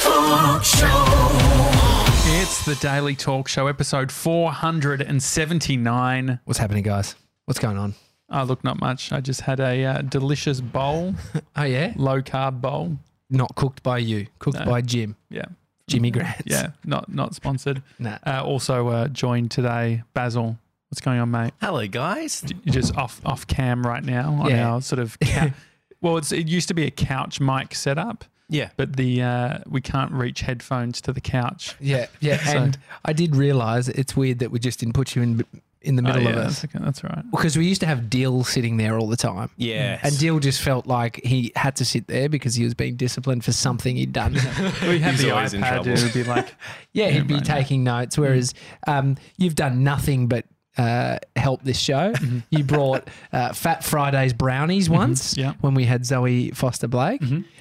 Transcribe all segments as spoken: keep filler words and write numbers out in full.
Talk Show. It's the Daily Talk Show, episode four hundred seventy-nine. What's happening, guys? What's going on? Oh, look, not much. I just had a uh, delicious bowl, Oh, yeah? low-carb bowl. Not cooked by you. Cooked No. by Jim. Yeah. Jimmy Grants. Yeah, not not sponsored. Nah. Uh, also uh, joined today, Basil. What's going on, mate? Hello, guys. You're just off off cam right now on Yeah. our sort of cou- well, it's, it used to be a couch mic setup, Yeah. but the uh, we can't reach headphones to the couch. Yeah, yeah. So- And I did realise it's weird that we just didn't put you in in the Oh, middle yeah, of that's, us. okay, that's all right. Because we used to have Dill sitting there all the time. Yes. And Dill just felt like he had to sit there because he was being disciplined for something he'd done. We had He's the always in iPad. trouble. It would be like, Yeah, he'd be mate. taking notes, whereas um, you've done nothing but uh, help this show. You brought uh, Fat Fridays brownies once yeah. when we had Zoe Foster Blake.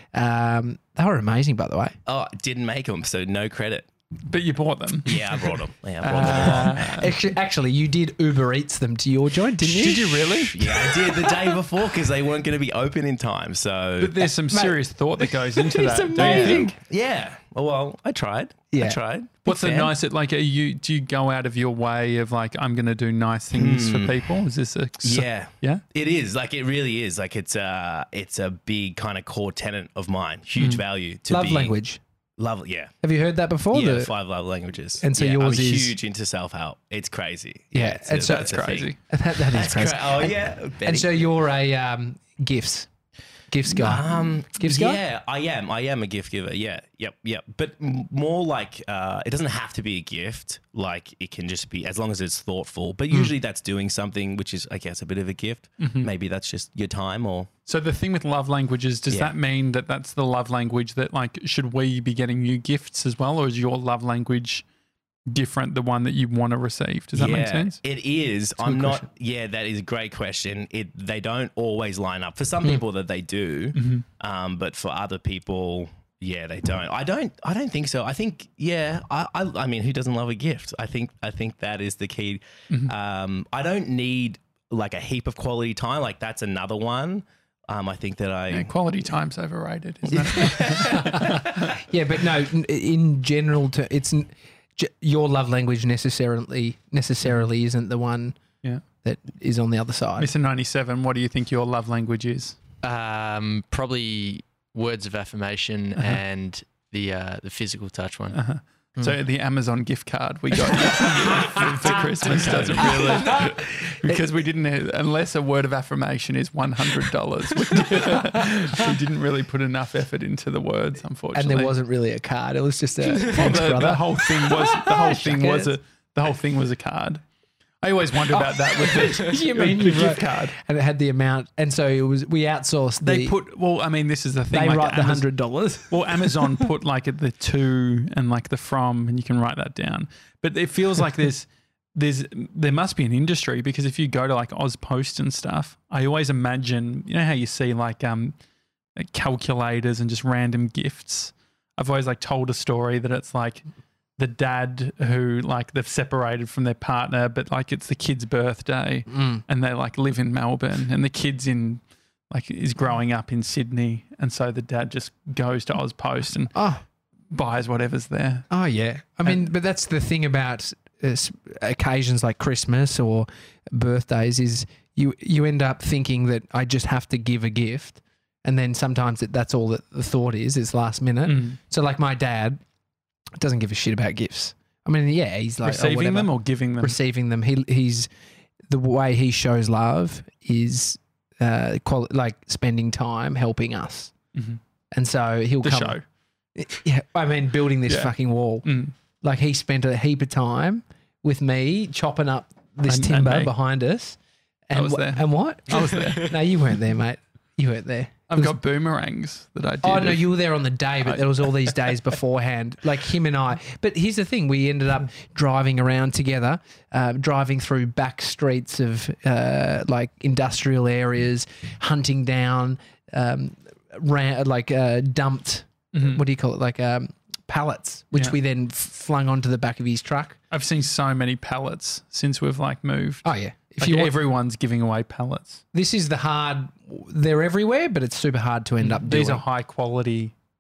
Um, they were amazing, by the way. oh, didn't make them, so no credit. but you bought them. Yeah, I brought them. Yeah, I brought them. Uh, Actually, actually, you did Uber Eats them to your joint, didn't you? did you really? Yeah, I did the day before because they weren't going to be open in time. So But there's some serious thought that goes into It's that. don't you amazing. think? yeah. Oh, well, I tried. Yeah. I tried. Big What's the fan. nice? Like, are you do you go out of your way of like, I'm going to do nice things for people? Is this a Yeah. yeah? It is like it really is like it's a it's a big kind of core tenet of mine. Huge value to Love be language. Love, yeah, Have you heard that before? yeah. The- Five love languages. And so yeah, yours I'm is- huge into self help. It's crazy. Yeah, it's and a- so- that's That's a thing. crazy. that, that is That's crazy. cra- Oh yeah. And Betty. so you're a um, gifts, gifts guy. Um, Gifts guy? Yeah, I am. I am a gift giver. Yeah, yep, yep. But m- more like uh, it doesn't have to be a gift. Like it can just be as long as it's thoughtful. But usually that's doing something which is, I guess, a bit of a gift. Maybe that's just your time or. So the thing with love languages, does Yeah. that mean that that's the love language that like should we be getting you gifts as well, or is your love language different, the one that you want to receive? Does that yeah, make sense? It is. a I'm good not. question. Yeah, that is a great question. It they don't always line up. For some people that they do, um, but for other people, yeah, they don't. I don't. I don't think so. I think yeah. I. I, I mean, who doesn't love a gift? I think. I think that is the key. Um, I don't need like a heap of quality time. Like that's another one. Um, I think that I. Yeah, quality time's overrated, isn't it? Yeah, but no. n- In general, to, it's n- j- your love language necessarily necessarily isn't the one Yeah. that is on the other side. Mister ninety-seven, what do you think your love language is? Um, probably words of affirmation and the uh, the physical touch one. Uh-huh. So the Amazon gift card we got you for Christmas doesn't really, because we didn't, unless a word of affirmation is one hundred dollars, we, we didn't really put enough effort into the words, And unfortunately. there wasn't really a card. It was just a Well, thanks, the, brother. the whole thing was the whole thing Shuck was it. a the whole thing was a card. I always wonder about that with the, You mean the you gift wrote- card. and it had the amount, and so it was. We outsourced. They the, put well, I mean, this is the thing. They like write the Amazon- hundred dollars. Well, Amazon put like the to and like the from, and you can write that down. But it feels like there's there's there must be an industry, because if you go to like Ozpost and stuff, I always imagine, you know how you see like um like calculators and just random gifts. I've always like told a story that it's like the dad who like they've separated from their partner, but like it's the kid's birthday and they like live in Melbourne, and the kid's in like is growing up in Sydney, and so the dad just goes to Ozpost and Oh, buys whatever's there. oh yeah. I mean, but that's the thing about uh, s- occasions like Christmas or birthdays is you you end up thinking that I just have to give a gift, and then sometimes it, that's all that the thought is is last minute. Mm. So like my dad doesn't give a shit about gifts. I mean, yeah, he's like oh, Receiving whatever. them or giving them? receiving them. He he's the way he shows love is uh, quali- like spending time helping us, Mhm. and so he'll The come. show. Yeah, I mean, building this Yeah. fucking wall. Mm. Like he spent a heap of time with me chopping up this And- and timber me. behind us. I And was wh- there. And what? I was there. No, you weren't there, mate. You weren't there. I've It was- got boomerangs that I did. Oh no, you were there on the day, but I- there was all these days beforehand, like him and I. But here's the thing: we ended up driving around together, uh, driving through back streets of uh, like industrial areas, hunting down, um, ran, like uh, dumped. Mhm. What do you call it? Like um, pallets, which Yeah. we then f- flung onto the back of his truck. I've seen so many pallets since we've like moved. Oh yeah. If Like you want, everyone's giving away pallets. this is the hard. They're everywhere, but it's super hard to end up doing. These are high quality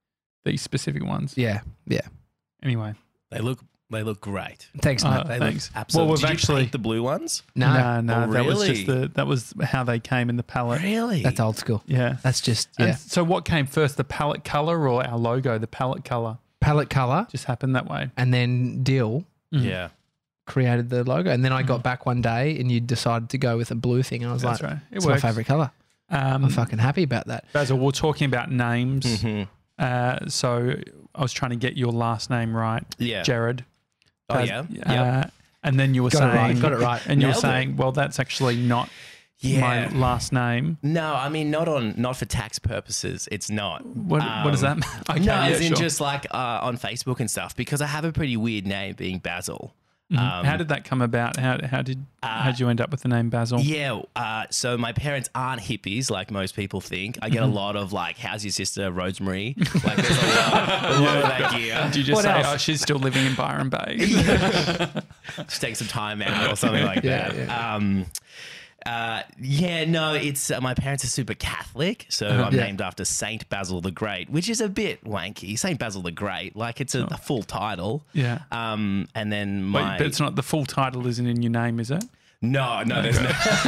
these specific ones. Yeah, yeah. Anyway, They look they look great. Thanks, mate. Uh, They thanks. look absolutely. Well, we've Did you actually paint the blue ones? no, no, no, Oh, that was really? just the that was how they came in the palette. Really? that's old school. Yeah. That's just And yeah. so what came first, the palette color or our logo? The palette color Palette color, just happened that way. and then Dill Yeah. created the logo, and then I got back one day, and you decided to go with a blue thing, and I was That's like, right. It "It's works. my favorite color." Um, I'm fucking happy about that. Basil, we're talking about names. Mhm. Uh, so I was trying to get your last name right, Yeah. Jared. Oh Bas- yeah. Uh, Yep. And then you were Got it saying, right. Got it right. and you were Nailed it. saying, well, that's actually not Yeah. my last name. No, I mean not on not for tax purposes. It's not. What, what does that Um, mean? Okay, no, yeah, as in sure. just like uh, on Facebook and stuff, because I have a pretty weird name being Basil. Mhm. Um, how did that come about? How, how did uh, how did you end up with the name Basil? Yeah, uh, so my parents aren't hippies like most people think. I get a lot of like, "How's your sister, Rosemary?" Like, there's a lot, a lot of that gear. Did you just What say, else? oh, she's still living in Byron Bay? Just take some time out or something like Yeah, that. yeah. Um, uh, yeah, no, it's uh, my parents are super Catholic, so I'm Yeah. named after Saint Basil the Great, which is a bit wanky. Saint Basil the Great, like it's a, a full title. Yeah. Um, and then Wait, my but it's not the full title isn't in your name, is it? no, no, there's no.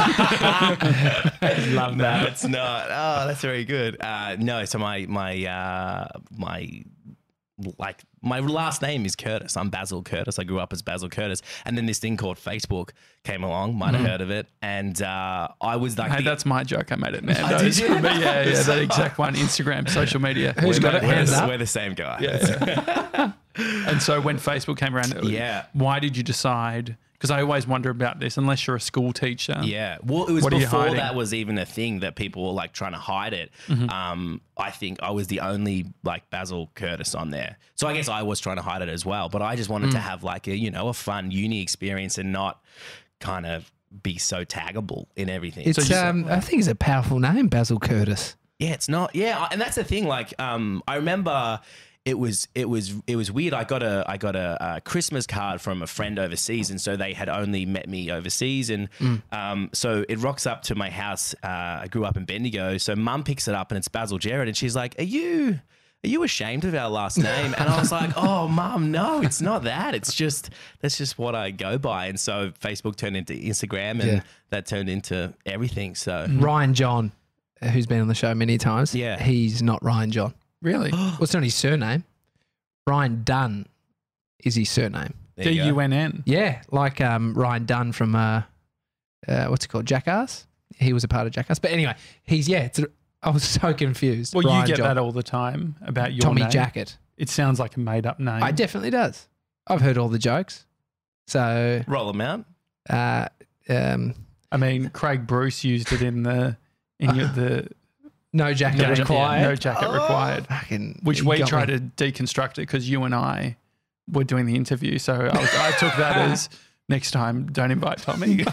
Love No, it's not. Oh, that's very good. Uh, no, so my my uh, my like my last name is Curtis. I'm Basil Curtis. I grew up as Basil Curtis, and then this thing called Facebook came along. Might have heard of it, and uh, I was like, Hey, the- that's my joke. I made it, man. Oh, did you? But yeah, yeah, that exact one. Instagram, social media. Who's got it? we're, Hands the, up. we're the same guy. Yeah. And so when Facebook came around, Yeah. why did you decide? Because I always wonder about this. Unless you're a school teacher, Yeah. Well, it was What are you before hiding? that was even a thing that people were like trying to hide it. Mm-hmm. Um, I think I was the only like Basil Curtis on there. So I guess I was trying to hide it as well. But I just wanted Mm. to have like a, you know, a fun uni experience and not kind of be so taggable in everything. It's you- um, I think it's a powerful name, Basil Curtis. Yeah, it's not. Yeah, and that's the thing. Like, um, I remember it was it was it was weird. I got a I got a, a Christmas card from a friend overseas, and so they had only met me overseas, and um, so it rocks up to my house. Uh, I grew up in Bendigo, so Mum picks it up, and it's Basil Jared, and she's like, "Are you?" Are you ashamed of our last name? And I was like, oh, Mum, no, it's not that. It's just, that's just what I go by. And so Facebook turned into Instagram and Yeah. that turned into everything. So, Ryan John, uh, who's been on the show many times. Yeah. He's not Ryan John. really? Well, it's not his surname. Ryan Dunn is his surname. there D you go. U N N. Yeah, like um, Ryan Dunn from uh, uh, what's it called, Jackass. He was a part of Jackass. But anyway, he's yeah. It's a, I was so confused. Well, Ryan you get John. that all the time about your Tommy name. Jacket. It sounds like a made-up name. I definitely does. I've heard all the jokes. So Roll them out. uh, um, I mean, Craig Bruce used it in the in your, the no jacket game, required. No jacket required, Fucking, which you we got tried me. to deconstruct it because you and I were doing the interview. So I, was, I took that as next time, don't invite Tommy.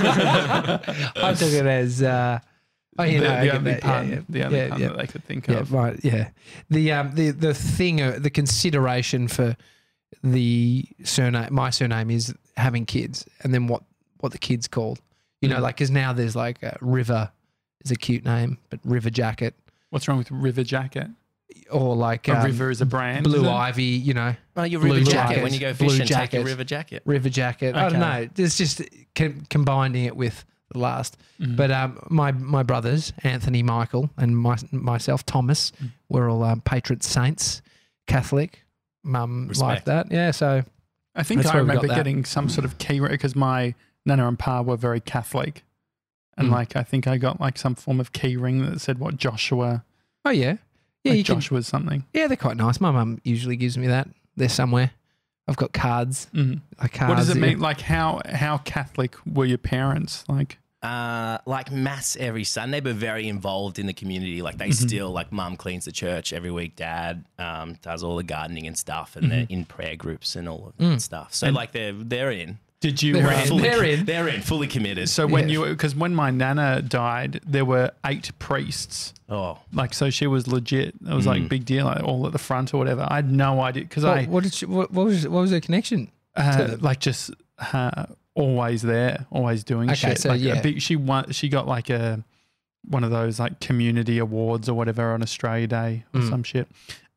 I took it as uh, oh, you the, know, I the get only that. pun, Yeah, yeah. the only Yeah, pun yeah. that they could think Yeah, of. right. Yeah, the um the the thing uh, the consideration for the surname, my surname is having kids, and then what what the kids called. You know, Mm. like because now there's like uh, River is a cute name, but River Jacket What's wrong with River Jacket? or like A um, river is a brand. Blue is it? Ivy. You know, Oh, your Blue river jacket. jacket. When you go Blue fishing, take jacket. your river jacket. River Jacket. I don't Okay. know. It's just com- combining it with the last. Mhm. But um, my my brothers Anthony, Michael, and my, myself Thomas, Mm. we're all um, patron saints, Catholic. Mum like Respect. that. Yeah. So I think That's I where we got remember that. getting some sort of key because my nana and pa were very Catholic. And Mm. like, I think I got like some form of key ring that said what Joshua, oh yeah, yeah. like you can, Joshua's something. yeah, they're quite nice. My mum usually gives me that. They're somewhere. I've got cards. Mm. Like cards What does it that- mean? Like how, how Catholic were your parents? Like, Uh, like mass every Sunday, but very involved in the community. Like they Mm-hmm. still, like mum cleans the church every week. Dad um, does all the gardening and stuff, and Mm-hmm. they're in prayer groups and all of Mm. that stuff. So like they're they're in. did you, They're um, in. Fully, They're in. They're in. Fully committed. so when Yeah. you, because when my nana died, there were eight priests. oh, Like, so she was legit. It was like Mm. big deal, like, all at the front or whatever. I had no idea because What, I, what did she, what, what was what was the connection? uh, to them? like just uh, always there, always doing Okay, shit. so like yeah. a big, she won, she got like a one of those like community awards or whatever on Australia Day or Mm. some shit.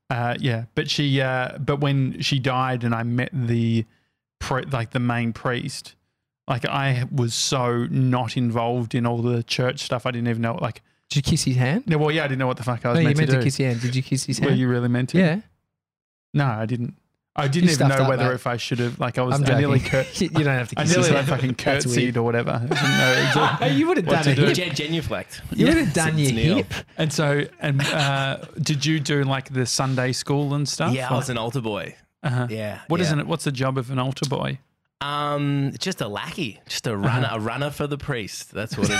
Uh, yeah, but she, uh, but when she died, and I met the, pre- like the main priest, like I was so not involved in all the church stuff. I didn't even know. Like, Did you kiss his hand? no, well, yeah, I didn't know what the fuck I was No, you meant, meant to to do. kiss his hand. Did you kiss his Were hand? you really meant to? Yeah. No, I didn't. I didn't You even stuffed know up, whether mate. if I should have. Like, I was I'm I joking. nearly, cur- you don't have to I kiss his nearly like hand. fucking That's curtsied weird. or whatever. I didn't know exactly You would have what done to a do. hip. Gen- genuflect. You would have done It's your Neil. hip. And so, and uh, did you do like the Sunday school and stuff? Yeah, I was an altar boy. Uh-huh. Yeah. What yeah. is it? What's the job of an altar boy? Um, just a lackey, just a runner, Uh-huh. a runner for the priest. That's what it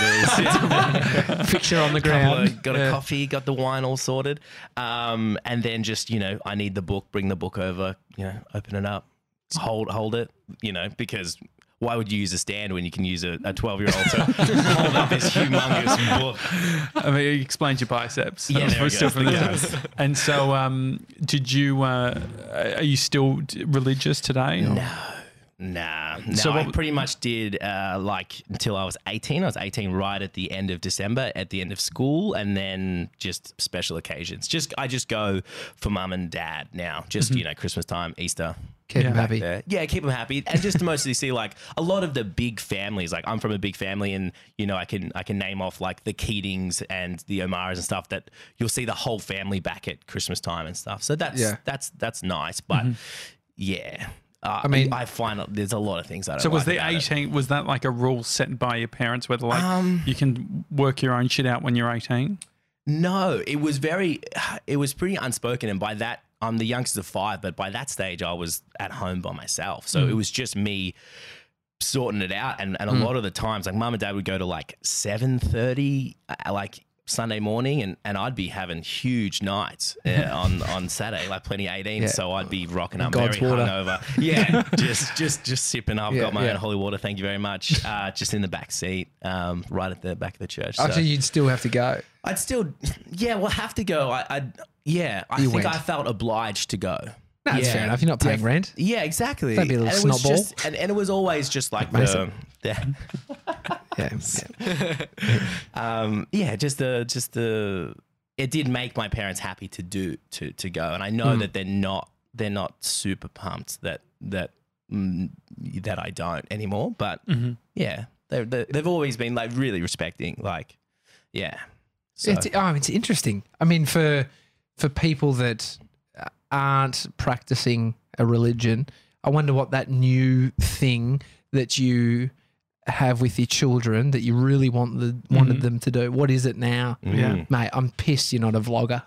is. Fixture on the Couple ground. of- got a coffee, got the wine all sorted, um, and then just you know, I need the book. Bring the book over. You know, open it up, hold hold it. You know, because why would you use a stand when you can use a twelve-year-old to hold up this humongous book? I mean, it explains your biceps. Yeah, That was there we still go. from the Yeah. dance. And so, um, did you? Uh, are you still d- religious today? or- No. Nah, no, So I what- pretty much did uh, like until I was eighteen. I was eighteen right at the end of December, at the end of school, and then just special occasions. Just I just go for mum and dad now. Just you know, Christmas time, Easter. Keep him Yeah. happy. There. Yeah, keep them happy, and just to mostly see like a lot of the big families. Like I'm from a big family, and you know I can I can name off like the Keatings and the O'Maras and stuff. That you'll see the whole family back at Christmas time and stuff. So that's Yeah. that's that's nice. But yeah, uh, I mean- mean, I find there's a lot of things I don't. So was like the about it. eighteen? Was that like a rule set by your parents, whether like Um, you can work your own shit out when you're eighteen? No, it was very, it was pretty unspoken. And by that, I'm the youngest of five, but by that stage, I was at home by myself. So it was just me sorting it out. And, and a lot of the times, like mum and dad would go to like seven thirty, uh, like Sunday morning, and, and I'd be having huge nights uh, on, on Saturday, like plenty eighteen. Yeah. So I'd be rocking up God's very water. hungover. Yeah, just just just sipping up. Yeah, Got my yeah. own holy water. Thank you very much. Uh, just in the back seat, um, right at the back of the church. So- Actually, you'd still have to go. I'd still, yeah, well, have to go. I, I'd, yeah, I You think went. I felt obliged to go. That's yeah, fair enough. You're not paying def- rent. Yeah, exactly. Don't be a little and it was snot ball. just, and, and it was always just like Mason. the, Yeah. yeah. the um, yeah, just the, just the. It did make my parents happy to do to to go, and I know Hmm. that they're not they're not super pumped that that mm, that I don't anymore. But Mm-hmm. yeah, they they they've always been like really respecting, like yeah. So. It's, oh, it's interesting. I mean, for for people that aren't practicing a religion, I wonder what that new thing that you have with your children that you really want the wanted them to do. What is it now? Yeah. Mate, I'm pissed you're not a vlogger.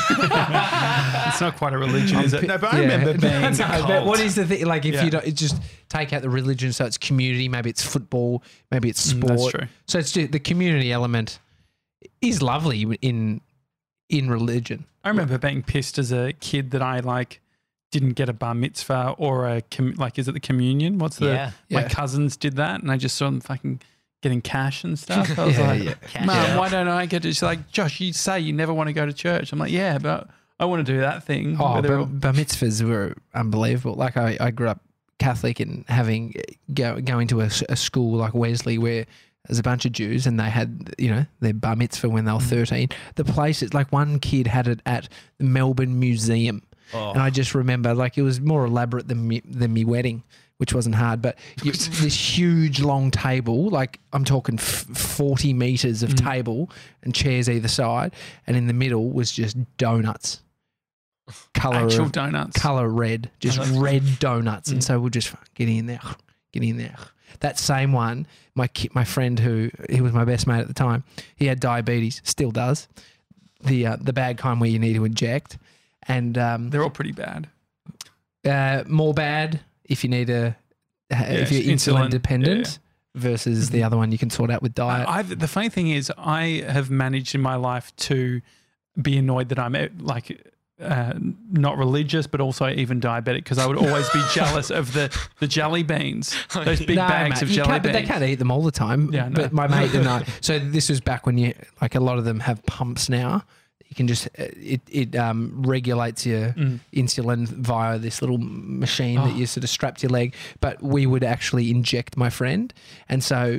It's not quite a religion, is it? pi- No, but I yeah. remember being. No, but what is the thing? Like, if Yeah. you don't it just take out the religion, so it's community, maybe it's football, maybe it's Mm, sport. that's true. So it's just, the community element is lovely in in religion. I remember being pissed as a kid that I like didn't get a bar mitzvah or a com- like is it the communion? What's the Yeah. my Yeah. cousins did that and I just saw them fucking getting cash and stuff. I was Yeah, like, yeah. Cash Mum, out. why don't I get it? She's like, Josh, you say you never want to go to church. I'm like, yeah, but I want to do that thing. Oh, where they're all- bar, bar mitzvahs were unbelievable. Like I, I grew up Catholic and having go, going to a, s- a school like Wesley where there's a bunch of Jews and they had, you know, their bar mitzvah when they were thirteen. The place, is like one kid had it at the Melbourne Museum. Oh. And I just remember like it was more elaborate than me, than me wedding, which wasn't hard. But you, this huge long table, like I'm talking f- forty meters of table and chairs either side. And in the middle was just donuts. Color actual of, donuts. color red, just Oh, that's- red donuts. And so we'll just get in there, get in there. That same one, my ki- my friend who he was my best mate at the time, he had diabetes, still does. The uh, the bad kind where you need to inject, and um, They're all pretty bad. uh, more bad if you need a if you're insulin, insulin, dependent versus the other one you can sort out with diet. I, I've, the funny thing is, I have managed in my life to be annoyed that I'm eh, like uh, not religious, but also even diabetic because I would always be jealous of the, the jelly beans, those big No, bags mate, of you jelly can't, beans. but they can't eat them all the time. Yeah, no. But my mate and I. So this was back when you like a lot of them have pumps now. You can just it it um, regulates your Mm. insulin via this little machine Oh. that you sort of strap to your leg. But we would actually inject my friend, and so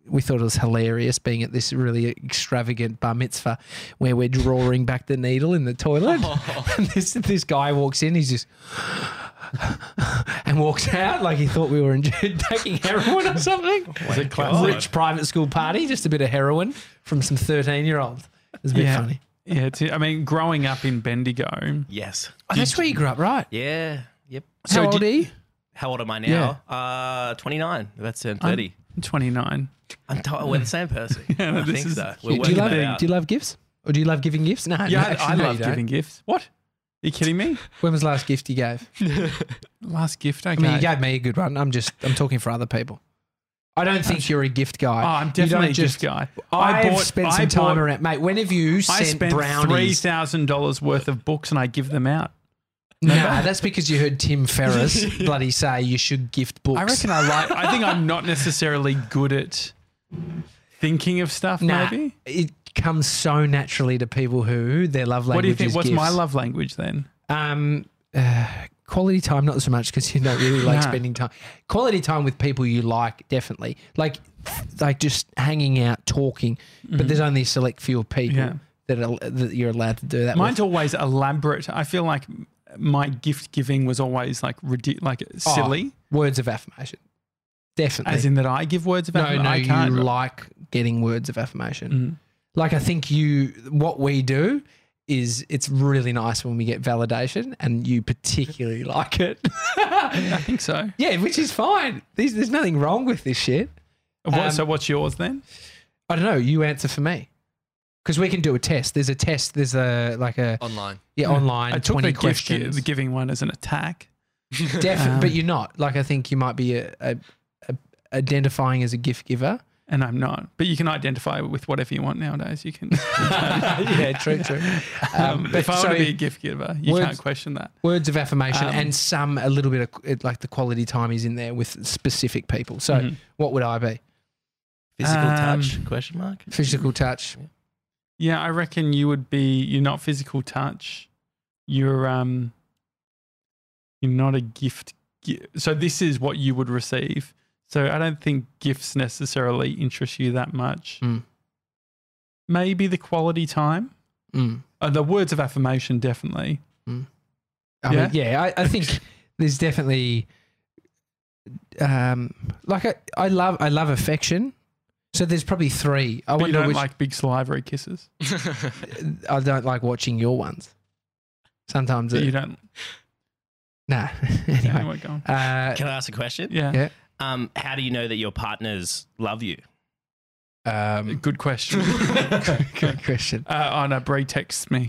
we thought it was hilarious being at this really extravagant bar mitzvah where we're drawing back the needle in the toilet. And this this guy walks in, he's just and walks out like he thought we were taking heroin or something. Is it God. Rich private school party, just a bit of heroin from some thirteen-year-olds. It was a bit Yeah. funny. Yeah, it's, I mean, growing up in Bendigo, Yes. Oh, that's where you grew up, right? Yeah. Yep. How So old did- are you? How old am I now? Uh, twenty-nine. That's turned I'm thirty. twenty-nine. I'm, t- we're the same person. Yeah, no, I this think is- so. Do We're you, working love, that out. do you love gifts? Or do you love giving gifts? No, Yeah, no, I, actually, I no, love you don't. giving gifts. What? Are you kidding me? When was the last gift you gave? Last gift, okay. I mean, you gave me a good one. I'm just, I'm talking for other people. I don't think you're a gift guy. Oh, I'm You definitely a don't gift guy. I've bought- spent I some time bought- around, mate. When have you I sent spent three brownies? thousand dollars worth of books and I give them out. Nah, that's because you heard Tim Ferriss bloody say you should gift books. I reckon I like. I think I'm not necessarily good at thinking of stuff. Nah, Maybe. it comes so naturally to people who their love language What do you think? is What's my gifts. love language then? Um, uh, quality time, not so much because you don't really like Nah. spending time. Quality time with people you like, definitely. Like, like just hanging out, talking. But there's only a select few of people Yeah. that are, that you're allowed to do that Mine's with. always elaborate. I feel like my gift giving was always like ridic- like silly, Oh, words of affirmation, definitely. as in that I give words of no, affirmation. no, I can't. you like getting words of affirmation. Mm. Like I think you, what we do is it's really nice when we get validation, and you particularly like it. I think so. Yeah, which is fine. There's, there's nothing wrong with this shit. What, Um, so what's yours then? I don't know. You answer for me because we can do a test. There's a test. There's a like a Online. yeah online I took twenty the gift, questions. the giving one as an attack. Definitely, Um, but you're not. Like I think you might be a, a, a identifying as a gift giver. And I'm not, but you can identify with whatever you want nowadays. You can. yeah, true, true. Um, but if I so want to be a gift giver, you words- can't question that. words of affirmation Um, and some a little bit of it, like the quality time is in there with specific people. So Mhm. what would I be? Physical Um, touch? Question mark. Physical touch. Yeah, I reckon you would be. You're not physical touch. You're um. You're not a gift. gi- So this is what you would receive. So I don't think gifts necessarily interest you that much. Mm. Maybe the quality time. Mm. Uh, the words of affirmation, definitely. I Yeah? mean, yeah, I, I think there's definitely um like I, I love I love affection. So there's probably three. I But you wonder don't which like big salivary kisses. I don't like watching your ones. Sometimes But it, you don't. nah. Anyway, anyway, go on. uh, Can I ask a question? Yeah. yeah. Um, how do you know that your partners love you? Um, Good question. good question. Uh, oh no, Bree texts me.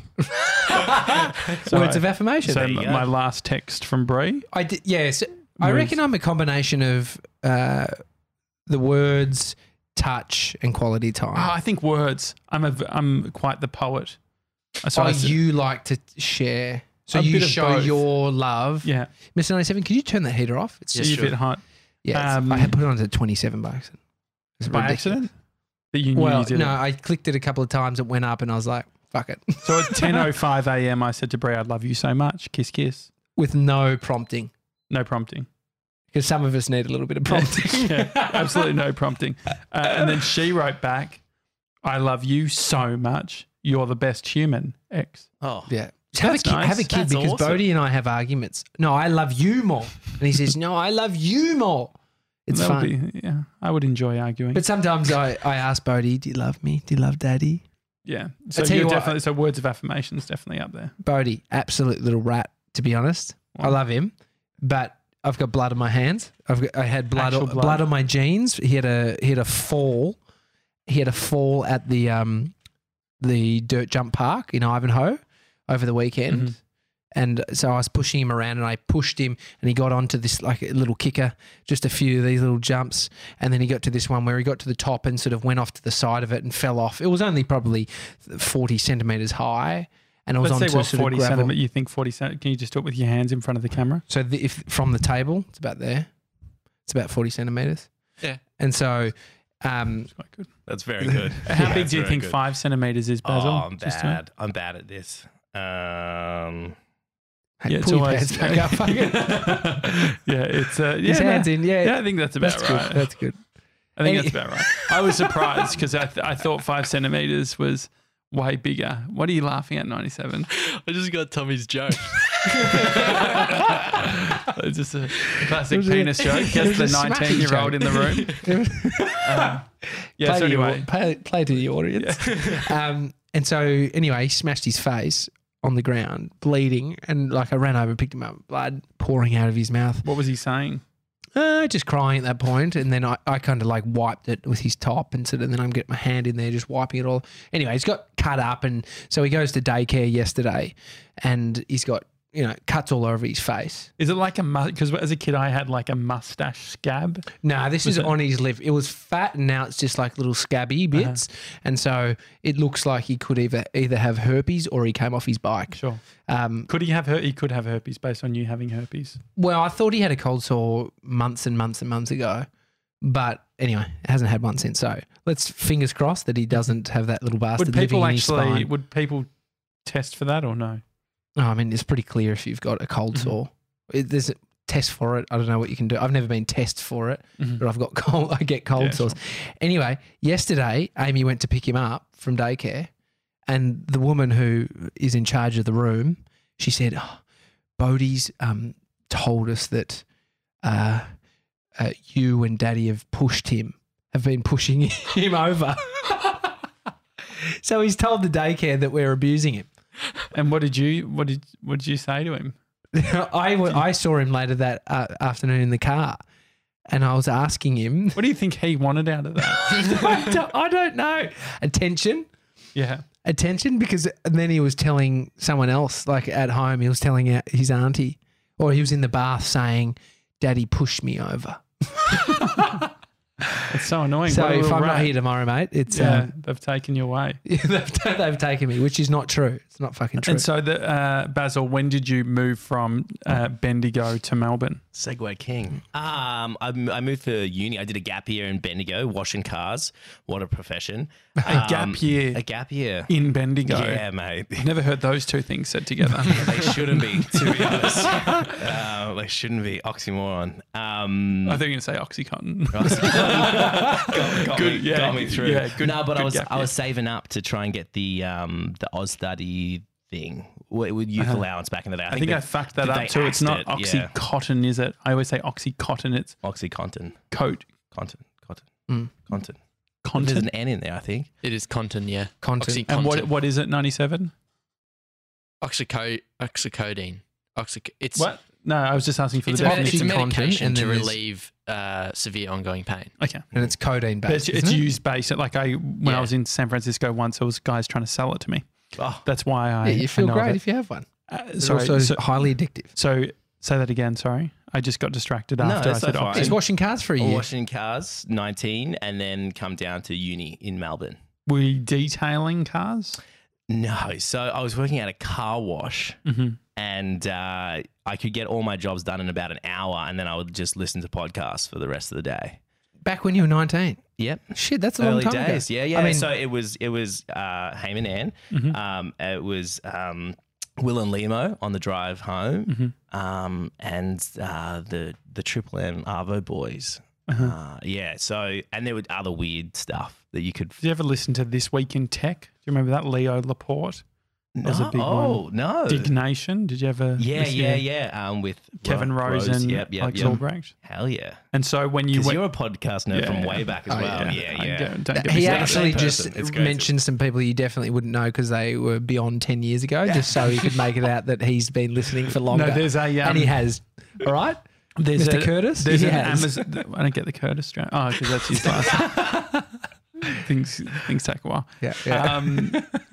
Words of affirmation. So There you m- go. my last text from Bree. I did, yes. I Words. reckon I'm a combination of uh, the words, touch, and quality time. Oh, I think words. I'm a. v- I'm quite the poet. So oh, I s- you like to share. So A you bit of show both. your love. Yeah. Mister ninety-seven, could you turn that heater off? It's Yeah, just, You're a bit hot yeah, it's- um, I had put it on to twenty-seven bucks. It's by ridiculous. accident. That you knew Well, you did no, it. I clicked it a couple of times. It went up and I was like, fuck it. So at ten oh five a.m. I said to Bree, "I love you so much. Kiss, kiss." With no prompting. No prompting. Because some of us need a little bit of prompting. Yeah, absolutely no prompting. Uh, and then she wrote back, "I love you so much. You're the best human." X. Oh, Yeah. Have a, That's kid, nice. have a kid That's because awesome. Bodie and I have arguments. No, I love you more. And he says, no, I love you more. It's That would fun. be- yeah, I would enjoy arguing. But sometimes I, I ask Bodie, do you love me? Do you love daddy? yeah. So tell you you're what- definitely. So words of affirmation is definitely up there. Bodie, absolute little rat, to be honest. I Wow. love him, but I've got blood on my hands. I've got, I had blood, Actual blood. blood? on my jeans. He had a he had a fall. He had a fall at the um the dirt jump park in Ivanhoe over the weekend. Mhm. And so I was pushing him around and I pushed him and he got onto this like a little kicker, just a few of these little jumps. And then he got to this one where he got to the top and sort of went off to the side of it and fell off. It was only probably forty centimetres high. And it was Let's onto say what sort forty of gravel. centimeter. You think forty centimeter? Can you just do it with your hands in front of the camera? So the, if from the table, it's about there. It's about forty centimeters. Yeah. And so, um, It's quite good. that's very good. How big That's do you very think good. five centimeters is, Basil? Oh, I'm Just to- bad. I'm bad at this. Um, hey, Yeah, it's pull your always. pants back up. yeah, it's uh, yeah, His no. hands in. Yeah, Yeah, I think that's about that's right. good. That's good. I think Any- that's about right. I was surprised because I, th- I thought five centimeters was way bigger. What are you laughing at, ninety-seven? I just got Tommy's joke. It's just a classic was a- penis joke. it Guess was the a smacking nineteen-year-old in joke. the room. Um, yeah, play, so to your- anyway. play, play to the audience. um, and so anyway, he smashed his face on the ground, bleeding, and like I ran over, picked him up, blood pouring out of his mouth. What was he saying? Uh, just crying at that point, and then I, I kind of like wiped it with his top, and so then I'm getting my hand in there, just wiping it all. Anyway, he's got cut up, and so he goes to daycare yesterday, and he's got you know cuts all over his face. Is it like a because as a kid I had like a mustache scab? No, this Was is it- on his lip. It was fat, and now it's just like little scabby bits, and so it looks like he could either either have herpes or he came off his bike. Sure. Um, Could he have her? He could have herpes based on you having herpes. well, I thought he had a cold sore months and months and months ago, but anyway, hasn't had one since. So let's fingers crossed that he doesn't have that little bastard Would living people in his actually? spine. Would people test for that or no? Oh, I mean, it's pretty clear if you've got a cold Mm-hmm. sore. It, there's a test for it. I don't know what you can do. I've never been tested for it, Mhm. but I've got cold. I get cold Yeah, sores. Anyway, yesterday Amy went to pick him up from daycare, and the woman who is in charge of the room, she said, oh, "Bodie's um, told us that uh, uh, you and Daddy have pushed him, have been pushing him over." So he's told the daycare that we're abusing him. And what did you? What did? What did you say to him? I, w- I saw him later that uh, afternoon in the car, and I was asking him. What do you think he wanted out of that? I, don't, I don't know. Attention, Yeah. attention, because and then he was telling someone else, like at home, he was telling uh, his auntie, or he was in the bath saying, "Daddy pushed me over." It's so annoying. So What a if little I'm not rat. here tomorrow, mate, it's yeah, um, they've taken you away. they've, they've taken me, which is not true. It's not fucking true. And so, the uh, Basil, when did you move from uh, Bendigo to Melbourne? Segway King. Um, I, I moved for uni. I did a gap year in Bendigo, washing cars. What a profession. A gap year A gap year. in Bendigo. Yeah, mate. I've never heard those two things said together. They shouldn't be, to be honest. Uh, they shouldn't be. Oxymoron. Um, I think you're going to say Oxycontin. got, got Good, me, yeah, got me through. yeah, good- no, but I good was gap I year. was saving up to try and get the um the Oz study thing with with youth allowance back in the day. I I think, think they- I fucked that they up too. It's axed not it, yeah. Oxycontin, is it? I always say Oxycontin. It's Oxycontin, coat. contin, contin, Mm. contin. There's an Content. N in there, I think. It is contin, yeah. Content. And what Oxycontin. what is it, ninety-seven? Oxyco- oxycodone. Oxyc- it's What? No, I was just asking for It's the a, med- it's a definition. Oxycontin, medication and to then there's- relieve uh, severe ongoing pain. Okay. and it's codeine But based. it's, it's used based like I when I Yeah. was in San Francisco once, there was guys trying to sell it to me. Oh, That's why I Yeah, you feel I know of great it. if you have one. Uh, It's sorry, also so, highly addictive. so say that again. Sorry, I just got distracted No, after I that's said so fine. Oxy. He's washing cars for a year. washing cars, nineteen, and then come down to uni in Melbourne. Were you detailing cars? No, so I was working at a car wash. Mm-hmm. And uh, I could get all my jobs done in about an hour, and then I would just listen to podcasts for the rest of the day. Back when you were nineteen. Yep, Shit, that's a long early time days. ago. Yeah, yeah. I mean, so it was it was uh, Haim and Ann. Mhm. Um, it was um, Will and Limo on the drive home, Mhm. um, and uh, the the Triple M Arvo boys. Uh-huh. Uh, yeah. So and there were other weird stuff that you could. Did you ever listen to This Week in Tech? Do you remember that? Leo Laporte, No, was a big oh one. no. Dignation. Did you ever? yeah, listen yeah, to yeah. Um, with Kevin Ro- Rose, Rose. and Yep, yep, Alex yep. Albrecht. Hell yeah. And so when you Because went, you're a podcast nerd Yeah, from yeah. way back as Oh, well. yeah. Yeah, I yeah. don't, don't get he me Same actually started. just person. It's crazy. mentioned some people you definitely wouldn't know because they were beyond ten years ago, just so he could make it out that he's been listening for longer. No, there's a um, and he has. All right? There's Mister a, Curtis? There's He an has. Amazon. I don't get the Curtis joke. Oh, because that's his last. things things take a while. Yeah. yeah. Um,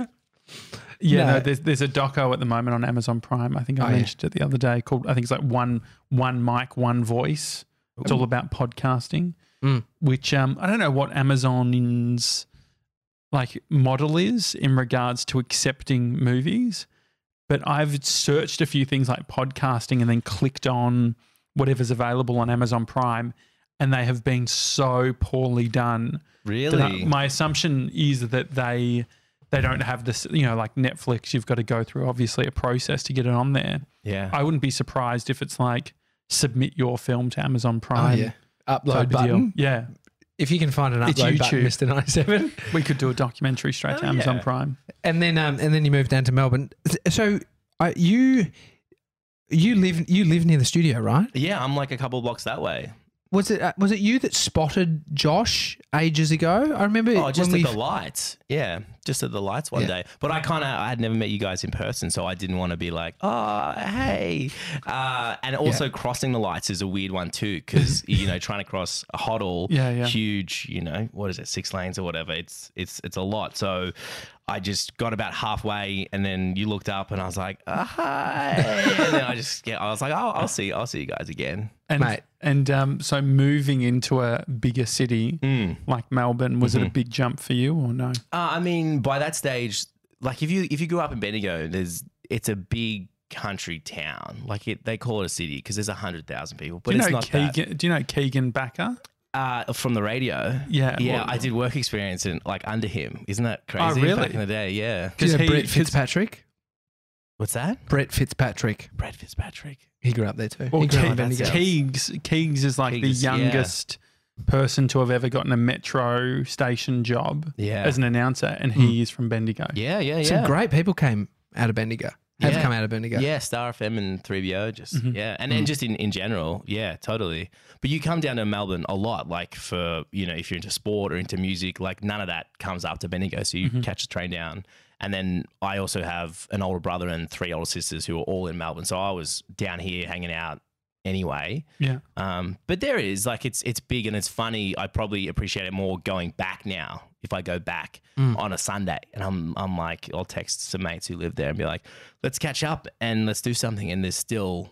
yeah, no. No. there's there's a doco at the moment on Amazon Prime. I think I Oh, yeah. mentioned it the other day. Called I think it's like one one mic, one voice. It's all about podcasting. Mm. Which um, I don't know what Amazon's like model is in regards to accepting movies, but I've searched a few things like podcasting and then clicked on whatever's available on Amazon Prime, and they have been so poorly done. Really? that I- my assumption is that they they don't have this, you know, like Netflix, you've got to go through obviously a process to get it on there. yeah. I wouldn't be surprised if it's like submit your film to Amazon Oh, Prime. yeah. type Upload of deal. button. Yeah. If you can find an It's upload button, YouTube. Mister ninety-seven. We could do a documentary straight to Oh, Amazon yeah. Prime. And then um, and then you moved down to Melbourne. So uh, you you live you live near the studio, right? Yeah, I'm like a couple blocks that way. Was it uh, was it you that spotted Josh ages ago? I remember Oh, just when at we the lights. Yeah, just at the lights one Yeah. day. But I kind of, I had never met you guys in person, so I didn't want to be like, oh, hey. Uh, and also crossing the lights is a weird one too, because you know, trying to cross a Hoddle, Yeah, yeah. huge, you know, what is it, six lanes or whatever. It's it's it's a lot. So I just got about halfway, and then you looked up, and I was like, oh, hi. And then I just, yeah, I was like, oh, I'll see, I'll see you guys again. And, Mate. and um, so moving into a bigger city Mm. like Melbourne, was it a big jump for you or no? Uh, I mean, by that stage, like if you if you grew up in Bendigo, there's it's a big country town. Like it, they call it a city because there's a hundred thousand people, but do you it's know not that. Keegan? Do you know Keegan Backer? Uh, from the radio, Yeah, yeah, well- I did work experience in like under him. Isn't that crazy? really? Back in the day, yeah. Do you know he- Brett 'cause- Fitzpatrick? What's that? Brett Fitzpatrick. Brad Fitzpatrick. He grew up there too. Well, he grew up Keegs, in Bendigo. Keegs, Keegs is like Keegs, the yeah. youngest person to have ever gotten a metro station job Yeah. as an announcer, and he is from Bendigo. Yeah, yeah, yeah. Some great people came out of Bendigo. Have Yeah. come out of Bendigo. Yeah, Star F M and three B O, just Mm-hmm. yeah, and Mm. then just in, in general, yeah, totally. But you come down to Melbourne a lot, like for you know if you're into sport or into music, like none of that comes up to Bendigo, so you Mm-hmm. catch the train down. And then I also have an older brother and three older sisters who are all in Melbourne, so I was down here hanging out anyway. Yeah. Um, but there is like it's it's big and it's funny. I probably appreciate it more going back now. If I go back on a Sunday and I'm I'm like I'll text some mates who live there and be like, let's catch up and let's do something. And there's still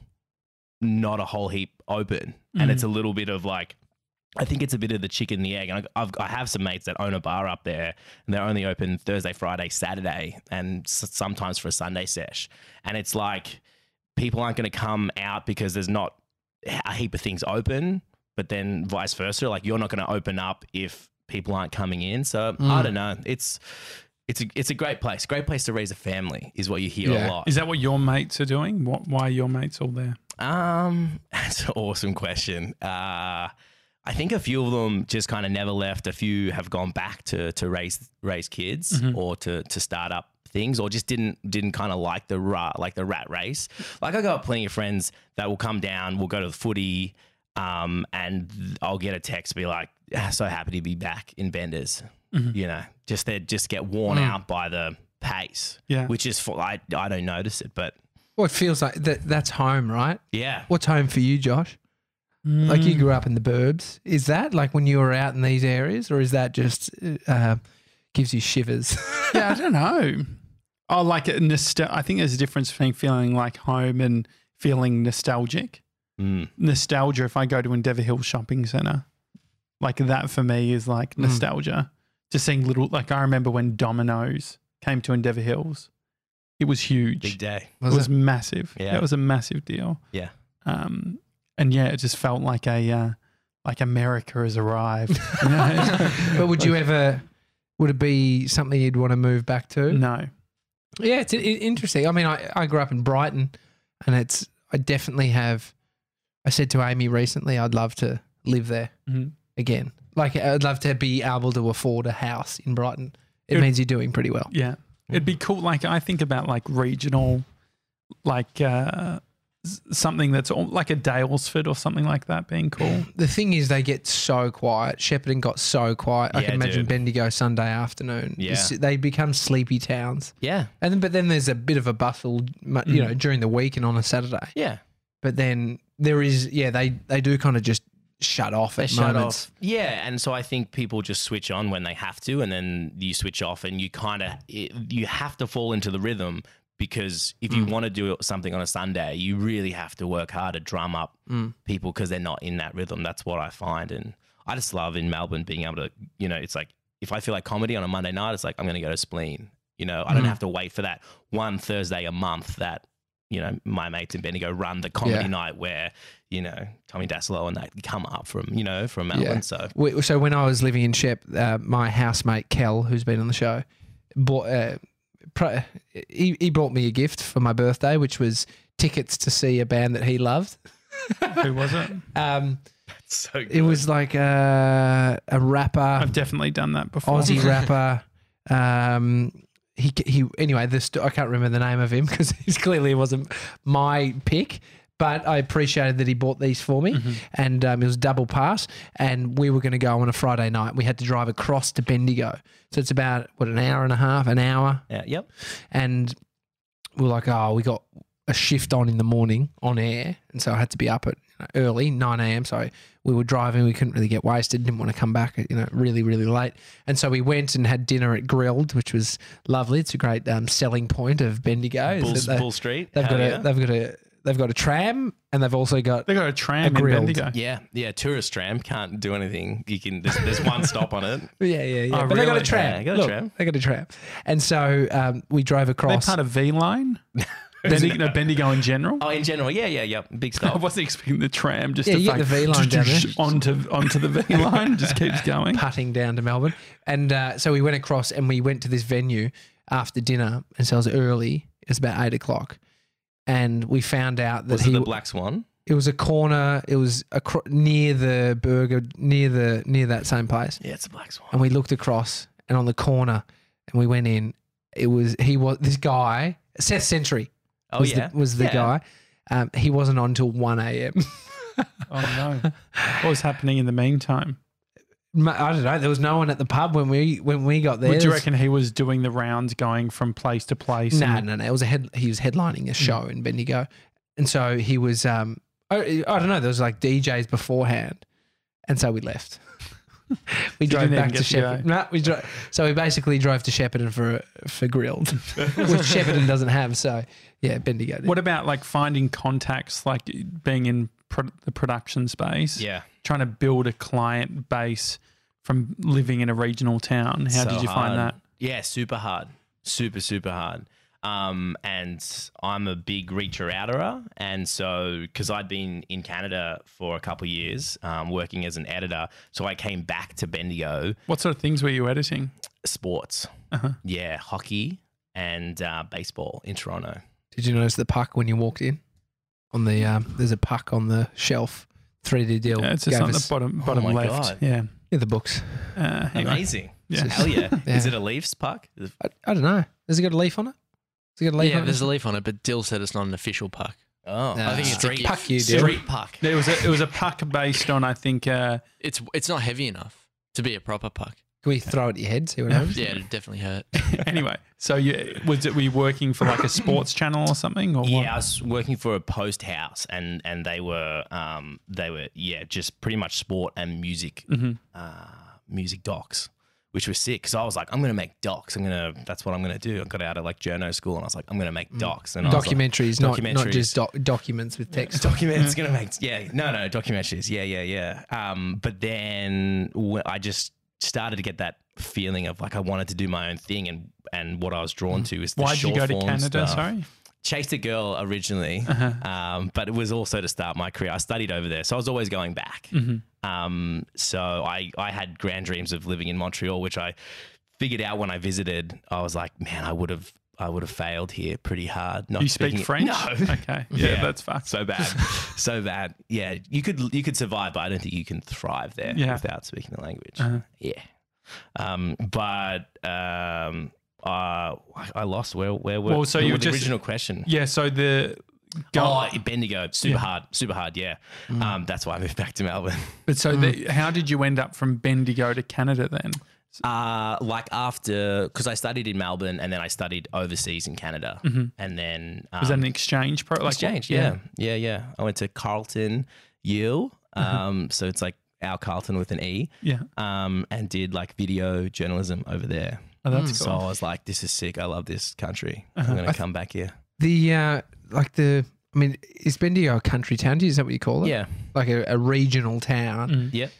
not a whole heap open, and it's a little bit of like. I think it's a bit of the chicken and the egg. And I, I've, I have some mates that own a bar up there, and they're only open Thursday, Friday, Saturday, and s- sometimes for a Sunday sesh. And it's like people aren't going to come out because there's not a heap of things open, but then vice versa. Like you're not going to open up if people aren't coming in. So I don't know. It's it's a it's a great place. Great place to raise a family is what you hear Yeah. a lot. Is that what your mates are doing? What? Why are your mates all there? Um, that's an awesome question. Uh, I think a few of them just kind of never left. A few have gone back to to raise raise kids or to to start up things, or just didn't didn't kind of like the rat like the rat race. Like I got plenty of friends that will come down. We'll go to the footy, um, and I'll get a text be like, ah, "So happy to be back in Benders." You know, just they just get worn out by the pace. Yeah. which is for, I I don't notice it, but Well, it feels like that, that's home, right? yeah. What's home for you, Josh? Like Mm. you grew up in the burbs. Is that like when you were out in these areas, or is that just uh, gives you shivers? Yeah, I don't know. Oh, like a nostal- I think there's a difference between feeling like home and feeling nostalgic. Mm. Nostalgia, if I go to Endeavour Hills Shopping Centre, like that for me is like nostalgia. Just seeing little, like I remember when Domino's came to Endeavour Hills, it was huge. Big day. it was massive. Yeah. It was a massive deal. Yeah. Um, and yeah, it just felt like a uh, like America has arrived. You know? But would you ever? Would it be something you'd want to move back to? No. Yeah, it's i- interesting. I mean, I, I grew up in Brighton, and it's I definitely have. I said to Amy recently, I'd love to live there Mhm. again. Like I'd love to be able to afford a house in Brighton. It It- means you're doing pretty well. Yeah. It'd be cool. Like I think about like regional, like uh, s- something that's all, like a Dalesford or something like that being cool. The thing is, they get so quiet. Shepparton got so quiet. I Yeah, can imagine dude. Bendigo Sunday afternoon. Yeah. It's- they become sleepy towns. Yeah. And then, but then there's a bit of a bustle, mu- you know, during the week and on a Saturday. Yeah. But then there is, yeah, they they do kind of just shut off They at shut moments. off. Yeah. And so I think people just switch on when they have to, and then you switch off, and you kind of, you have to fall into the rhythm, because if you want to do something on a Sunday, you really have to work hard to drum up people because they're not in that rhythm. That's what I find. And I just love in Melbourne being able to, you know, it's like, if I feel like comedy on a Monday night, it's like, I'm going to go to Spleen. You know, I don't have to wait for that one Thursday a month that, you know, my mates in Bendigo run the comedy Yeah. night where, you know, Tommy Daslow and they come up from, you know, from Melbourne. Yeah. So We- So when I was living in Shep, uh, my housemate Kel, who's been on the show, bought, uh, pro- he, he brought me a gift for my birthday, which was tickets to see a band that he loved. Who was it? Um, So good. it was like a, a rapper, I've definitely done that before. Aussie rapper. Um, he he. Anyway, the st- I can't remember the name of him because he's clearly wasn't my pick. But I appreciated that he bought these for me, Mm-hmm. and um, it was double pass. And we were going to go on a Friday night. We had to drive across to Bendigo, so it's about what an hour and a half, an hour. Yeah, yep. And we were like, oh, we got a shift on in the morning on air, and so I had to be up at you know, early nine a.m. So we were driving. We couldn't really get wasted. Didn't want to come back, you know, really really late. And so we went and had dinner at Grilled, which was lovely. It's a great um, selling point of Bendigo. is Bull, that they- Bull Street. They've Hell got yeah. a they've got a they've got a tram, and they've also got They got a tram A in grilled. Bendigo. Yeah, yeah. Tourist tram can't do anything. You can. There's, there's one stop on it. yeah yeah yeah. Oh, but they got a really? tram. Yeah, they got a Look, tram. They got a tram, and so um, we drove They're across. part of V Line. Bendigo, no, Bendigo in general. Oh, in general, yeah, yeah, yeah. Big I stop. wasn't expecting the tram just Yeah, to you get fake- the V line down there. onto onto the V line, just keeps going. putting down to Melbourne. And uh, so we went across and we went to this venue after dinner. And so it was early. It was about eight o'clock. And we found out that Was he, it the Black Swan? it was a corner. It was acro- near the burger, near the near that same place. Yeah, it's the Black Swan. And we looked across and on the corner and we went in. It was, he was, this guy, Seth Century Oh was yeah, the, was the Yeah. guy. Um, he wasn't on till one a.m. Oh no! What was happening in the meantime? I don't know. There was no one at the pub when we when we got there. Would you There was- reckon he was doing the rounds, going from place to place? No, and- no, no. It was a head. He was headlining a show Mm. in Bendigo, and so he was. Um, I, I don't know. There was like D Js beforehand, and so we left. we you drove didn't even back to get to go? Shepparton. No, we dro- so we basically drove to Shepparton for for grilled, which Shepparton doesn't have. So yeah, Bendigo. did. What about like finding contacts, like being in pro- the production space? Yeah. Trying to build a client base from living in a regional town. How So did you find hard. that? Yeah, super hard. Super, super hard. Um, and I'm a big reacher outerer. And so, because I'd been in Canada for a couple of years um, working as an editor, so I came back to Bendigo, What sort of things were you editing? sports. Uh-huh. Yeah, hockey and uh, baseball in Toronto. Did you notice the puck when you walked in? On the um, there's a puck on the shelf. three D deal. Yeah, it's just gave on the us- bottom bottom my left. God. Yeah. Yeah, the books. Uh, anyway. Amazing. Yeah. Hell yeah. Yeah. Is it a Leafs puck? I, I don't know. Has it got a leaf on it? Has it got a leaf Yeah, on it? there's a leaf on it, but Dill said it's not an official puck. Oh, Nah. I think it's a street gift. Puck you, Dill. Street puck. It was a, it was a puck based on, I think. Uh, It's it's not heavy enough to be a proper puck. Can we throw it at your head? See what happens? Yeah, it'd definitely hurt. anyway, so you was it? Were you working for like a sports channel or something? Or Yeah, I what? was working for a post house, and and they were um they were yeah just pretty much sport and music Mm-hmm. uh music docs, which was sick because I was like I'm gonna make docs. I'm gonna that's what I'm gonna do. I got out of like journo school and I was like I'm gonna make docs and I was like, Documentaries, not not Documentaries. just doc- documents with text. documents gonna make yeah no no documentaries yeah yeah yeah um but then wh- I just started to get that feeling of like I wanted to do my own thing and and what I was drawn to is the Why'd you short go to form Canada? stuff. Sorry. Chased a girl originally, Uh-huh. um, but it was also to start my career. I studied over there, so I was always going back. Mm-hmm. Um, so I, I had grand dreams of living in Montreal, which I figured out when I visited. I was like, man, I would have, I would have failed here pretty hard. Not You speak speaking- French? No. Okay. Yeah, Yeah. that's fast. So bad, so bad. Yeah, you could you could survive, but I don't think you can thrive there Yeah. without speaking the language. Uh-huh. Yeah, um, but um, uh, I I lost where where were Well, so the, you were the just- original question. Yeah. So the go, Oh, Bendigo, super Yeah. hard, super hard. Yeah, um, that's why I moved back to Melbourne. but so the, how did you end up from Bendigo to Canada then? Uh, like after, because I studied in Melbourne and then I studied overseas in Canada, and then um, Was that an exchange pro? Like exchange? Yeah. yeah, yeah, I went to Carleton U, um, so it's like our Carlton with an E, Yeah. um, and did like video journalism over there. Oh, that's So cool. I was like, this is sick. I love this country. I'm gonna come back here. The uh, like the I mean, is Bendigo a country town? Is that what you call it? Yeah, like a, a regional town. Mm. yep.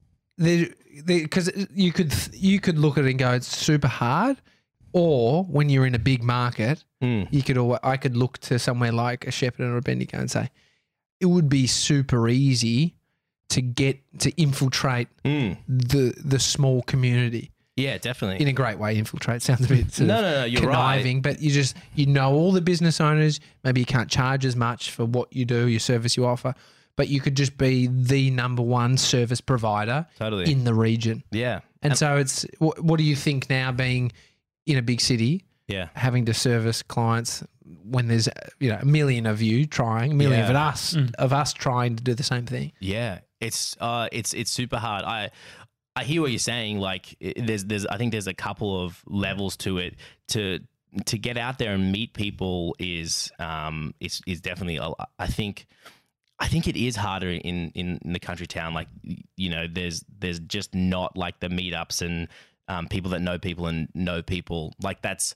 Because you could you could look at it and go, it's super hard. Or when you're in a big market, Mm. you could always, I could look to somewhere like a Shepparton or a Bendigo and say, it would be super easy to get to infiltrate Mm. the the small community Yeah, definitely. in a great way. Infiltrate sounds a bit sort No, of no, no, you're conniving, but you just you know all the business owners. Maybe you can't charge as much for what you do, your service you offer, but you could just be the number one service provider Totally. in the region. Yeah. And so it's what, what do you think now being in a big city, Yeah. having to service clients when there's you know a million of you trying, a million Yeah. of us of us trying to do the same thing? Yeah, it's uh, it's it's super hard. I I hear what you're saying. Like, it, there's there's I think there's a couple of levels to it. To to get out there and meet people is um is is definitely. a- I think I think it is harder in in, in the country town. Like, you know, there's there's just not like the meetups and um, people that know people and know people. Like, that's.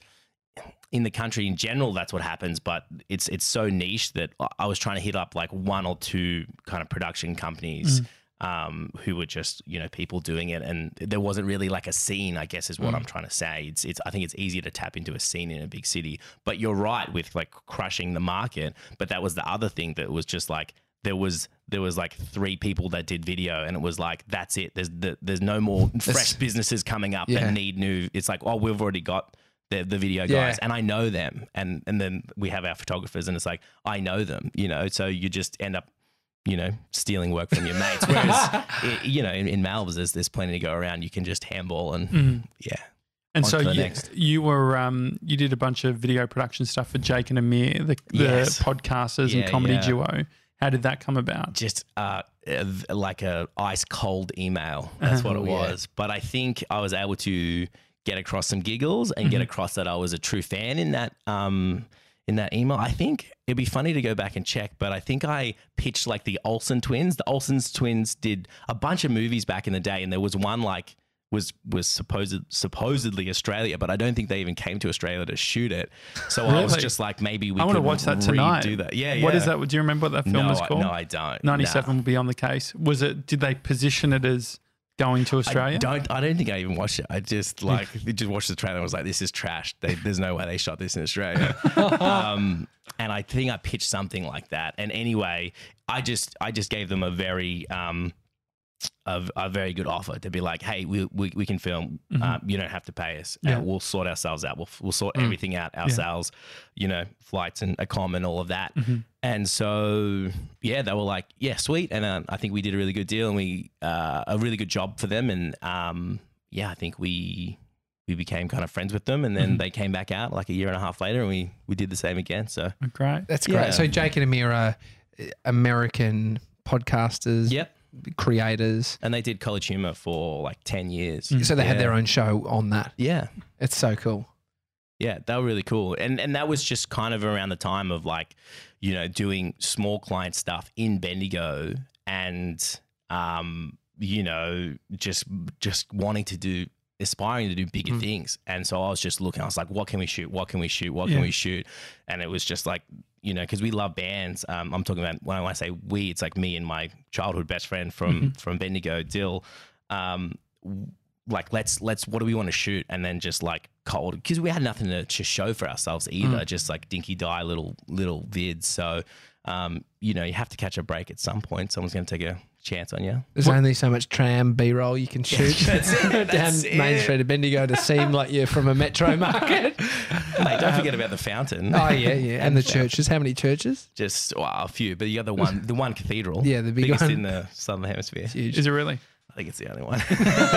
In the country in general, that's what happens, but it's it's so niche that I was trying to hit up like one or two kind of production companies um, who were just, you know, people doing it, and there wasn't really like a scene, I guess is what I'm trying to say. It's it's I think it's easier to tap into a scene in a big city, but you're right with like crushing the market. But that was the other thing that was just like there was there was like three people that did video, and it was like that's it. There's the, there's no more fresh businesses coming up Yeah. that need new. It's like, oh, we've already got the the video guys, Yeah. and I know them, and and then we have our photographers, and it's like I know them, you know. So you just end up, you know, stealing work from your mates. Whereas, i you know, in, in Malvers, there's there's plenty to go around. You can just handball and yeah. And On so to the you, next. you were um, you did a bunch of video production stuff for Jake and Amir, the, the Yes. podcasters Yeah, and comedy yeah. duo. How did that come about? Just uh, uh, like a ice cold email. That's what it Oh, yeah. was. But I think I was able to get across some giggles and get across that I was a true fan in that um in that email. I think it'd be funny to go back and check, but I think I pitched like the Olsen twins. The Olsen's twins did a bunch of movies back in the day, and there was one like was was supposed supposedly Australia, but I don't think they even came to Australia to shoot it. So I was Really? just like, maybe we I want to could watch that tonight. redo that. Yeah, What yeah. is that? Do you remember what that film No, was I- called? no, I don't. ninety-seven Nah. will be on the case. Was it? Did they position it as going to Australia? I don't. I don't think I even watched it. I just like just watched the trailer and was like, "This is trash. They, there's no way they shot this in Australia." um, and I think I pitched something like that. And anyway, I just I just gave them a very um, a, a very good offer to be like, "Hey, we we, we can film. Um, you don't have to pay us. Yeah. And we'll sort ourselves out. We'll we'll sort everything out ourselves. You know, flights and a com and all of that." And so, yeah, they were like, yeah, sweet. And uh, I think we did a really good deal, and we uh, a really good job for them. And um, yeah, I think we we became kind of friends with them. And then they came back out like a year and a half later, and we we did the same again. So Oh, great. That's great. Yeah. So Jake and Amir are uh, American podcasters, yep. creators. And they did College Humor for like ten years. So they had Yeah. their own show on that. Yeah. It's so cool. Yeah, they were really cool. And and that was just kind of around the time of like, you know, doing small client stuff in Bendigo and um, you know, just just wanting to do aspiring to do bigger Mm. things. And so I was just looking, I was like, what can we shoot? What can we shoot? What Yeah. can we shoot? And it was just like, you know, because we love bands. Um, I'm talking about when I say we, it's like me and my childhood best friend from from Bendigo, Dill. Um, like let's let's what do we want to shoot, and then just like cold, because we had nothing to, to show for ourselves either, just like dinky die little little vids. So um, you know, you have to catch a break at some point. Someone's going to take a chance on you. There's only so much tram B-roll you can shoot That's it, down that's Main it. Street of Bendigo to seem like you're from a metro market. Mate, don't forget about the fountain. Oh yeah, yeah, and the churches. How many churches? Just well, a few, but you got the one the one cathedral. Yeah, the big biggest one. in the southern hemisphere. Huge. Is it really? I think it's the only one.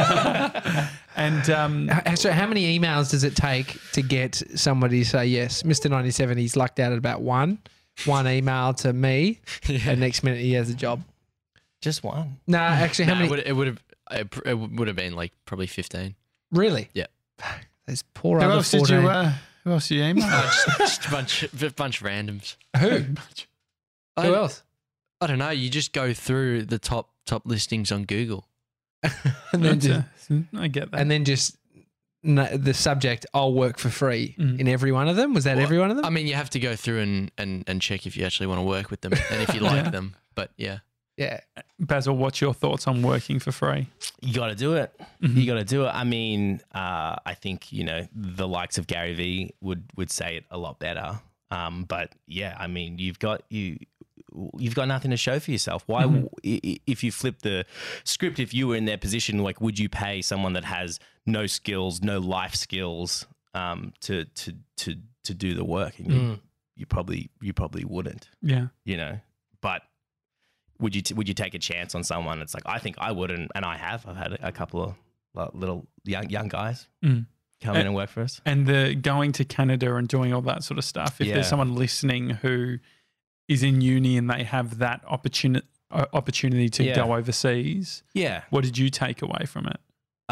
And um, H- So how many emails does it take to get somebody to say yes, Mister ninety-seven? He's lucked out at about one, one email to me, and next minute he has a job. Just one. No, actually, how Nah, many? it would it would have it, pr- it would have been like probably fifteen. Really? Yeah. Those poor who other else did fourteen. you? Uh, who else did you email? just, just a bunch a bunch of randoms. Who? I, Who else? I don't know. You just go through the top top listings on Google. And then just, That's, uh, I get that. and then just no, the subject. I'll work for free Mm. in every one of them. Was that Well, every one of them? I mean, you have to go through and, and, and check if you actually want to work with them and if you like Yeah. them. But yeah, yeah. Basil, what's your thoughts on working for free? You got to do it. Mm-hmm. You got to do it. I mean, uh, I think, you know, the likes of Gary Vee would, would say it a lot better. Um, but yeah, I mean, you've got you, you've got nothing to show for yourself. Why, Mm-hmm. i- i- if you flip the script, if you were in their position, like, would you pay someone that has no skills, no life skills, um, to to to to do the work? And you, Mm. you probably you probably wouldn't. Yeah. You know, but would you t- would you take a chance on someone? It's like I think I would, and, and I have. I've had a, a couple of like, little young young guys Mm. come in and work for us. And the going to Canada and doing all that sort of stuff. If Yeah. there's someone listening who is in uni and they have that opportunity opportunity to Yeah. go overseas, Yeah. what did you take away from it?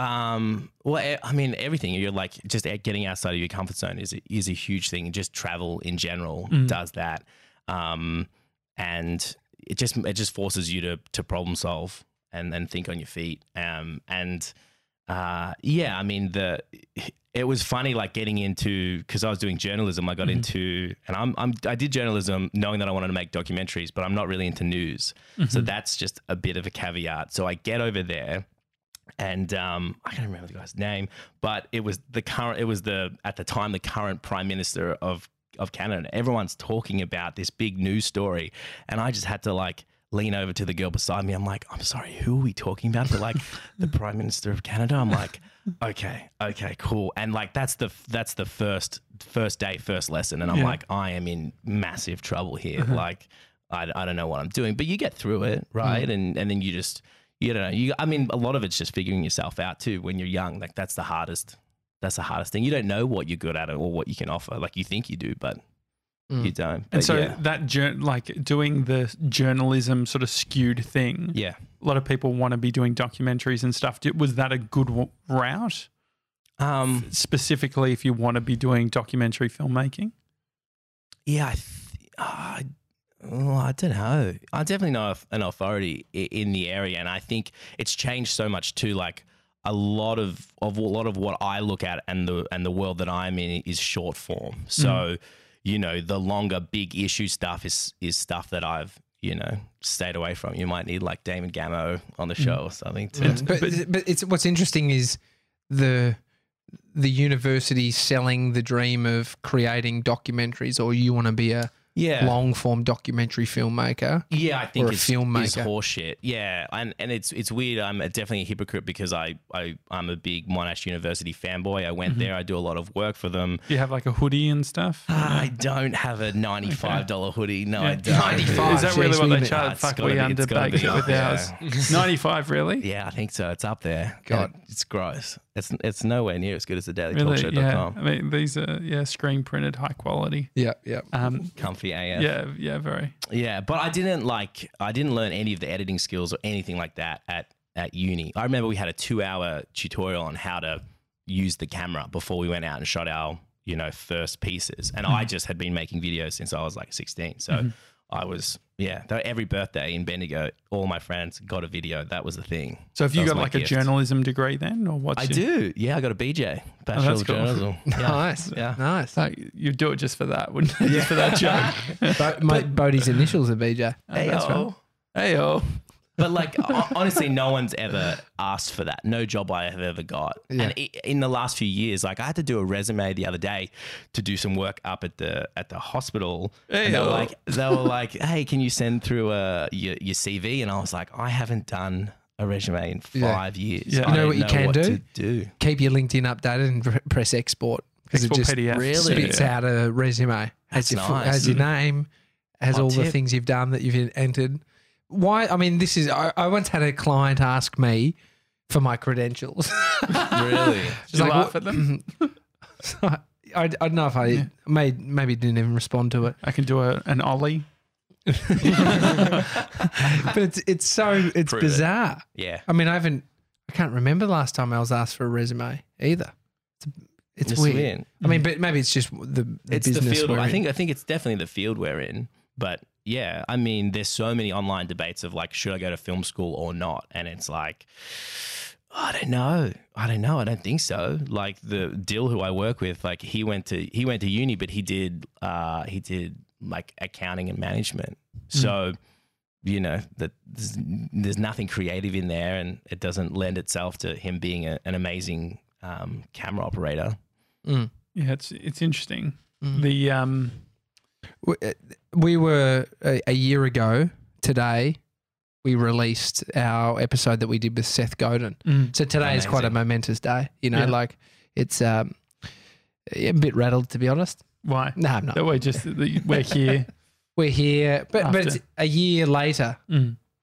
Um, well, e- I mean, everything. You're like just getting outside of your comfort zone is a, is a huge thing. Just travel in general Mm. does that, um, and it just it just forces you to to problem solve and and think on your feet. Um, and uh, yeah, I mean the it was funny like getting into because I was doing journalism. I got Mhm. into and I'm I'm I did journalism knowing that I wanted to make documentaries, but I'm not really into news. So Mhm. that's just a bit of a caveat. So I get over there. And um, I can't remember the guy's name, but it was the current. It was the at the time the current prime minister of of Canada. Everyone's talking about this big news story, and I just had to like lean over to the girl beside me. I'm like, I'm sorry, who are we talking about? They're like, the prime minister of Canada. I'm like, okay, okay, cool. And like that's the that's the first first day, first lesson, and I'm Yeah. like, I am in massive trouble here. Like, I, I don't know what I'm doing, but you get through it, right? And and then you just. You don't know. You, I mean, a lot of it's just figuring yourself out too. When you're young, like that's the hardest. That's the hardest thing. You don't know what you're good at or what you can offer. Like you think you do, but Mm. you don't. And But so yeah, that jour- like doing the journalism sort of skewed thing. yeah. A lot of people want to be doing documentaries and stuff. Did- Was that a good w- route? Um, Specifically, if you want to be doing documentary filmmaking? yeah. I, th- uh, well, I don't know. I definitely know an authority i- in the area, and I think it's changed so much too. Like a lot of of a lot of what I look at and the and the world that I'm in is short form. So, you know, the longer big issue stuff is is stuff that I've you know stayed away from. You might need like Damon Gammo on the show or something to. Mm. But, But- but it's what's interesting is the the university selling the dream of creating documentaries, or you want to be a Yeah. long form documentary filmmaker. Yeah, I think Or a it's, filmmaker. it's horseshit. Yeah, and and it's it's weird. I'm definitely a hypocrite because I I I'm a big Monash University fanboy. I went there. I do a lot of work for them. Do you have like a hoodie and stuff? I don't have a ninety-five dollar hoodie. No, I Yeah. don't. ninety-five. Is that Jeez, really what we- they Ah, charge? it's Fuck, gotta we be- it's gotta underbanked be it with up ours. ninety-five, really? Yeah, I think so. It's up there. God. And it's gross. It's it's nowhere near as good as the daily Really? talk show dot Yeah. com. I mean, these are, yeah, screen printed, high quality. Yeah, yeah. Um, Comfy A F. yeah, yeah, very. Yeah, but I didn't like I didn't learn any of the editing skills or anything like that at at uni. I remember we had a two hour tutorial on how to use the camera before we went out and shot our, you know, first pieces. And I just had been making videos since I was like sixteen. So Mm-hmm. I was yeah, though every birthday in Bendigo, all my friends got a video. That was the thing. So have you That was got my like a gift. journalism degree then, or what's I your- do. Yeah, I got a B J, Bachelor that's of cool. Journalism. Yeah. Nice. Yeah. Nice. So you do it just for that, wouldn't you? Just for that joke. Bo- my, Bodie's initials are B J. Hey, that's right. Hey, oh. But like ho- honestly, no one's ever asked for that. No job I have ever got. Yeah. And i- in the last few years, like I had to do a resume the other day to do some work up at the at the hospital. And they were Ayo. like, they were like, hey, can you send through uh, your your C V? And I was like, I haven't done a resume in Yeah. five years. Yeah. I You know don't what you can do? To do. Keep your LinkedIn updated and pr- press export because it Export just P D F. Really? spits Yeah. out a resume. Has That's your, fu- nice. has your name, has Hot all the tip. things you've done that you've entered. Why? I mean, this is. I, I once had a client ask me for my credentials. Really? She's Did you like, laugh "What-" at them? So I, I, I don't know if I made maybe didn't even respond to it, I can do a, an ollie. but it's it's so it's Prove it. bizarre. Yeah. I mean, I haven't. I can't remember the last time I was asked for a resume either. It's, it's, It's weird. weird. I mean, but maybe it's just the, the It's the business field. we're I in. think I think it's definitely the field we're in. But yeah, I mean, there's so many online debates of like, should I go to film school or not? And it's like, I don't know. I don't know. I don't think so. Like the Dill who I work with, like he went to he went to uni, but he did uh, he did like accounting and management. So you know that there's, there's nothing creative in there, and it doesn't lend itself to him being a, an amazing um, camera operator. Mm. Yeah, it's it's interesting. Mm. The um, We, uh, we were a, a year ago today. We released our episode that we did with Seth Godin. mm, So today is quite a Amazing. momentous day. You know, Yeah. like it's um, a bit rattled to be honest. why? No, I'm not. That we're just that we're here. We're here, but but After. it's a year later. Mm.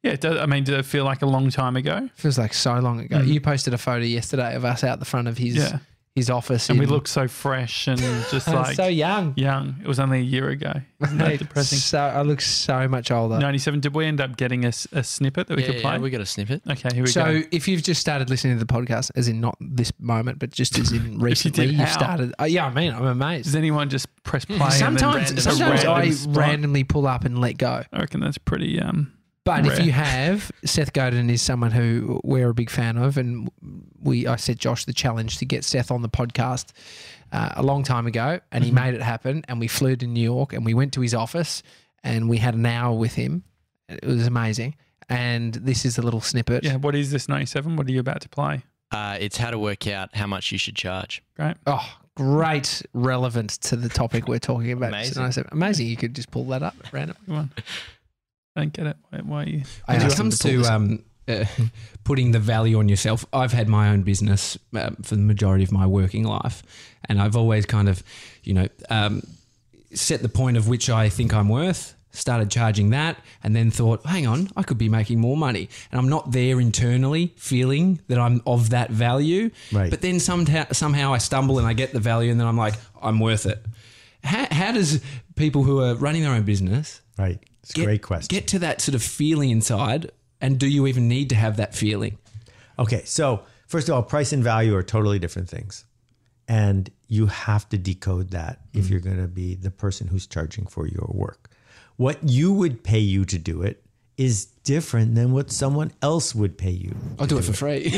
Yeah, it does, I mean, did it feel like a long time ago? Feels like so long ago. Mm. You posted a photo yesterday of us out the front of his Yeah. his office. And we in- look so fresh and just like so young. young. It was only a year ago. Isn't that Mate, depressing? So I look so much older. ninety-seven. Did we end up getting a, s- a snippet that we yeah, could play? yeah, we got a snippet. Okay, here we So go. if you've just started listening to the podcast, as in not this moment, but just as in recently, did, you've how? started. Uh, yeah, I mean, I'm amazed. Does anyone just press play? Sometimes, and then sometimes a I random spot? randomly pull up and let go. I reckon that's pretty. Um, But Rare. if you have, Seth Godin is someone who we're a big fan of, and we I set Josh the challenge to get Seth on the podcast uh, a long time ago, and he Mm-hmm. made it happen. And we flew to New York, and we went to his office, and we had an hour with him. It was amazing. And this is a little snippet. yeah. What is this ninety-seven? What are you about to play? Uh, it's how to work out how much you should charge. Great. Oh, great, relevant to the topic we're talking about. Amazing. And I said, amazing. You could just pull that up random. Good one. I don't get it. Why, why are you? I When it asked him comes pull to this up. um, uh, putting the value on yourself, I've had my own business um, for the majority of my working life, and I've always kind of, you know, um, set the point of which I think I'm worth, started charging that, and then thought, hang on, I could be making more money, and I'm not there internally feeling that I'm of that value. Right. But then somehow, somehow I stumble and I get the value, and then I'm like, I'm worth it. How, how does people who are running their own business Right. It's a get, great question. get to that sort of feeling inside, and do you even need to have that feeling? Okay, so first of all, price and value are totally different things. And you have to decode that if you're going to be the person who's charging for your work. What you would pay you to do it is different than what someone else would pay you. I'll do it for free.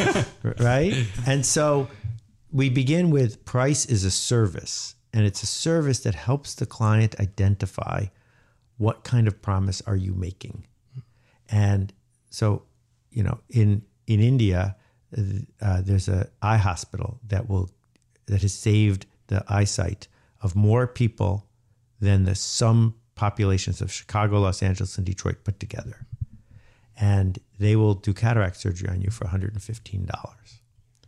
Right? And so we begin with price is a service, and it's a service that helps the client identify what kind of promise are you making. And so, you know, in in India, uh, there's a eye hospital that will that has saved the eyesight of more people than the sum populations of Chicago, Los Angeles, and Detroit put together. And they will do cataract surgery on you for one hundred fifteen dollars,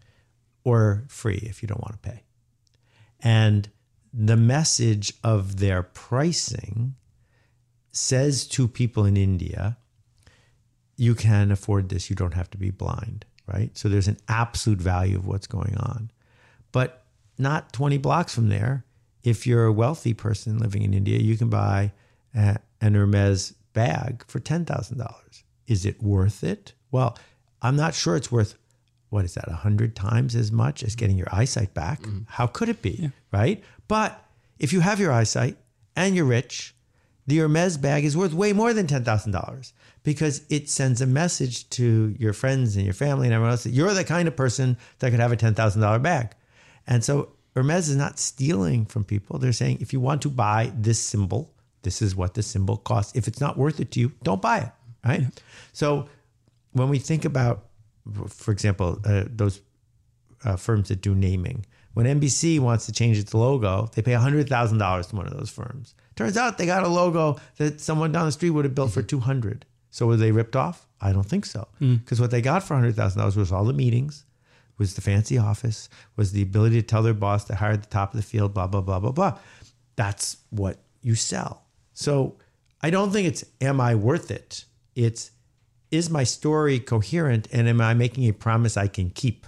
or free if you don't want to pay. And the message of their pricing says to people in India, you can afford this, you don't have to be blind, right? So there's an absolute value of what's going on. But not twenty blocks from there, if you're a wealthy person living in India, you can buy a, an Hermes bag for ten thousand dollars. Is it worth it? Well, I'm not sure it's worth, what is that, one hundred times as much as getting your eyesight back? Mm. How could it be, yeah. right? But if you have your eyesight and you're rich, the Hermes bag is worth way more than ten thousand dollars because it sends a message to your friends and your family and everyone else that you're the kind of person that could have a ten thousand dollars bag. And so Hermes is not stealing from people. They're saying, if you want to buy this symbol, this is what the symbol costs. If it's not worth it to you, don't buy it, right? Yeah. So when we think about, for example, uh, those uh, firms that do naming, when N B C wants to change its logo, they pay one hundred thousand dollars to one of those firms. Turns out they got a logo that someone down the street would have built for two hundred dollars. So were they ripped off? I don't think so. Because mm. what they got for one hundred thousand dollars was all the meetings, was the fancy office, was the ability to tell their boss to hire at the top of the field, blah, blah, blah, blah, blah. That's what you sell. So I don't think it's, am I worth it? It's, is my story coherent and am I making a promise I can keep?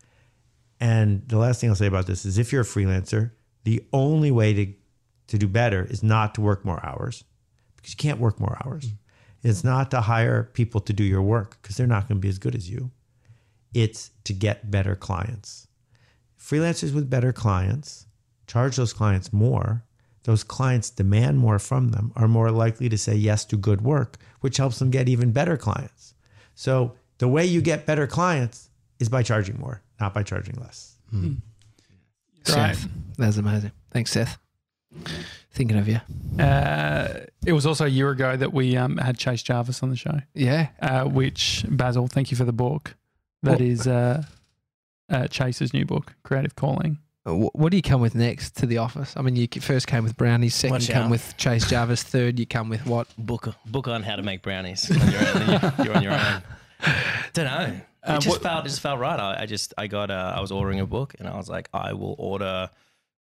And the last thing I'll say about this is if you're a freelancer, the only way to, to do better is not to work more hours because you can't work more hours. Mm. It's not to hire people to do your work because they're not going to be as good as you. It's to get better clients. Freelancers with better clients charge those clients more. Those clients demand more from them, are more likely to say yes to good work, which helps them get even better clients. So the way you get better clients is by charging more, not by charging less. Hmm. Seth, that was amazing. Thanks, Seth. Thinking of you. Uh, it was also a year ago that we um, had Chase Jarvis on the show. Yeah. Uh, which, Basil, thank you for the book. That well, is uh, uh, Chase's new book, Creative Calling. What do you come with next to the office? I mean, you first came with brownies, second Watch come out. with Chase Jarvis, third you come with what? Book book on how to make brownies. On your own. You're on your own. Don't know. It Um, just what- felt it just felt right. I, I just I got uh, I was ordering a book and I was like, I will order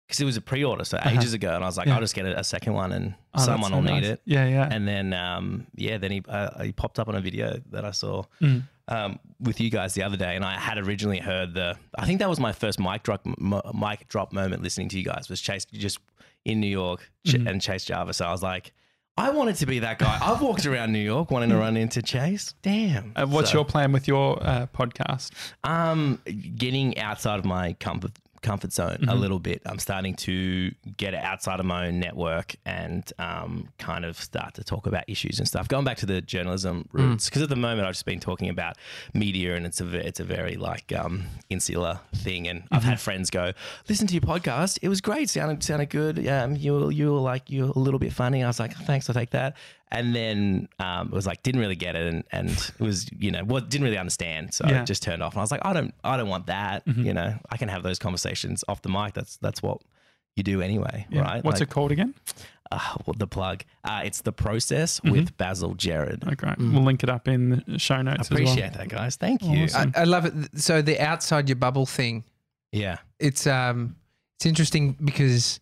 because it was a pre-order, so Uh-huh. ages ago, and I was like, Yeah. I'll just get a, a second one, and Oh, that's someone so will nice. need it. Yeah, yeah. And then, um, yeah, then he uh, he popped up on a video that I saw Mm. um, with you guys the other day, and I had originally heard the. I think that was my first mic drop m- mic drop moment listening to you guys was Chase just in New York Ch- Mhm. and Chase Jarvis. So I was like, I wanted to be that guy. I've walked around New York wanting to run into Chase. Damn. Uh, what's So, your plan with your uh, podcast? um getting outside of my comfort comfort zone a Mhm. little bit. I'm starting to get outside of my own network and um, kind of start to talk about issues and stuff. Going back to the journalism roots, because at the moment I've just been talking about media, and it's a ve- it's a very like um, insular thing. And I've had friends go, "Listen to your podcast. It was great. Sounded sounded good. Um, you were, you were like you were a little bit funny." I was like, "Thanks, I'll take that." And then um, it was like didn't really get it, and, and it was you know well didn't really understand, so Yeah. I just turned off. And I was like, I don't I don't want that. Mhm. You know, I can have those conversations off the mic. That's that's what you do anyway, Yeah. right? What's like, it called again? Uh, well, the plug. Uh, it's The Process Mhm. with Basil Jared. Oh, great. We'll link it up in the show notes Appreciate as well. that, guys. Thank you. Awesome. I, I love it. So the outside your bubble thing, Yeah, it's um, it's interesting because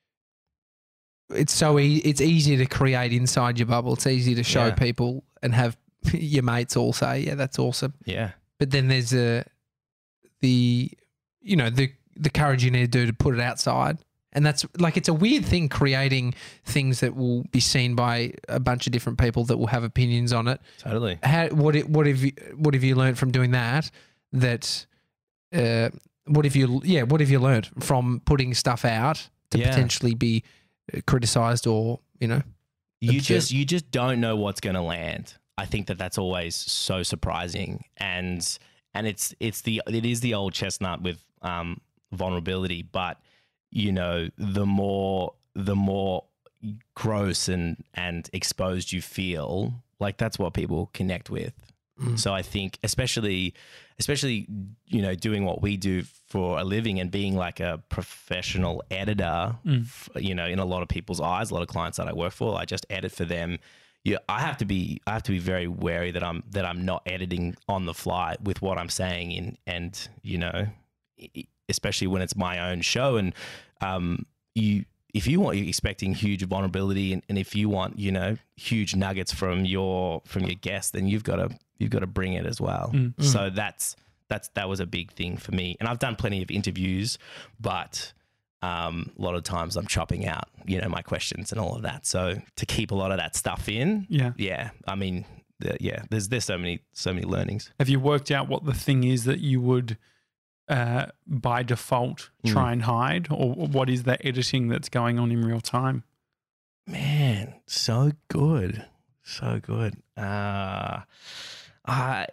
it's so e- it's easy to create inside your bubble. It's easy to show Yeah. people and have your mates all say, "Yeah, that's awesome." yeah, But then there's a the you know the the courage you need to do to put it outside. And that's like it's a weird thing creating things that will be seen by a bunch of different people that will have opinions on it. totally. How what it, what have you what have you learned from doing that? That uh, what have you yeah what have you learned from putting stuff out to Yeah. potentially be criticized or you know You Observe. just you just don't know what's going to land. I think that that's always so surprising, and and it's it's the it is the old chestnut with um, vulnerability, but you know the more the more gross and and exposed you feel, like that's what people connect with. Mm. So I think especially especially you know doing what we do for a living and being like a professional editor, Mm. f- you know, in a lot of people's eyes, a lot of clients that I work for, I just edit for them. Yeah, I have to be I have to be very wary that I'm that I'm not editing on the fly with what I'm saying in and you know e- especially when it's my own show and um you if you want you're expecting huge vulnerability and, and if you want you know huge nuggets from your from your guest, then you've got to you've got to bring it as well. Mm. So that's that's that was a big thing for me, and I've done plenty of interviews, but um, a lot of times I'm chopping out you know my questions and all of that. So to keep a lot of that stuff in, Yeah. yeah, I mean, the, yeah, there's there's so many so many learnings. Have you worked out what the thing is that you would uh, by default try and hide, or what is the editing that's going on in real time? Man, so good. So good. Uh I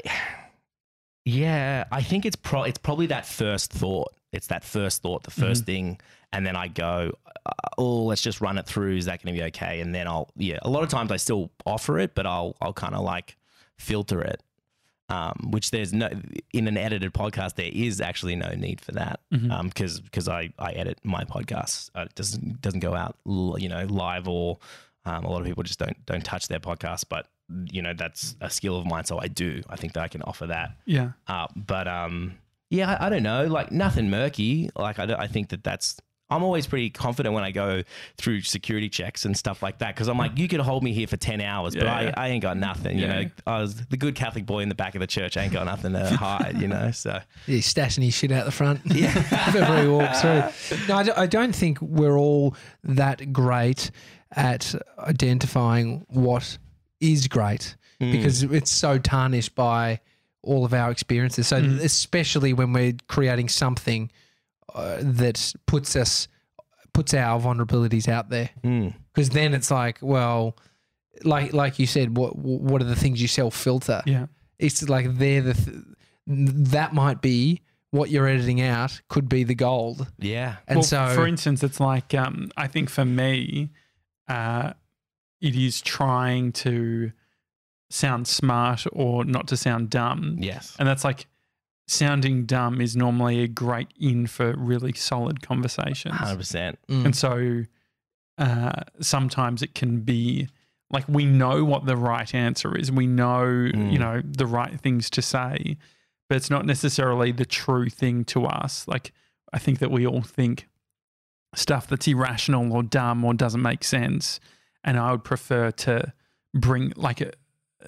yeah, I think it's pro it's probably that first thought. It's that first thought, the 1st thing, and then I go, uh, oh, let's just run it through. Is that going to be okay? And then I'll yeah, a lot of times I still offer it, but I'll I'll kind of like filter it. Um, which there's no in an edited podcast there is actually no need for that Mhm. um, because because I, I edit my podcast uh, it doesn't doesn't go out l- you know live or um, a lot of people just don't don't touch their podcast, but you know that's a skill of mine, so I do I think that I can offer that Yeah. uh, but um yeah I, I don't know, like nothing murky, like I, don't- I think that that's I'm always pretty confident when I go through security checks and stuff like that because I'm like, you could hold me here for ten hours, but Yeah, I, yeah. I ain't got nothing, you Yeah. know. I was the good Catholic boy in the back of the church, I ain't got nothing to hide, you know. So he's stashing his shit out the front yeah whenever he walks through. No, I don't, I don't think we're all that great at identifying what is great because it's so tarnished by all of our experiences. So especially when we're creating something uh, that puts us puts our vulnerabilities out there, mm, because then it's like, well, like like you said, what what are the things you self filter? Yeah. It's like they're the th- that might be what you're editing out could be the gold, yeah, and well, so for instance, it's like um, I think for me, uh, it is trying to sound smart or not to sound dumb, yes, and that's like sounding dumb is normally a great in for really solid conversations. one hundred percent. Mm. And so uh, sometimes it can be like we know what the right answer is. We know, Mm. you know, the right things to say, but it's not necessarily the true thing to us. Like I think that we all think stuff that's irrational or dumb or doesn't make sense. And I would prefer to bring like a,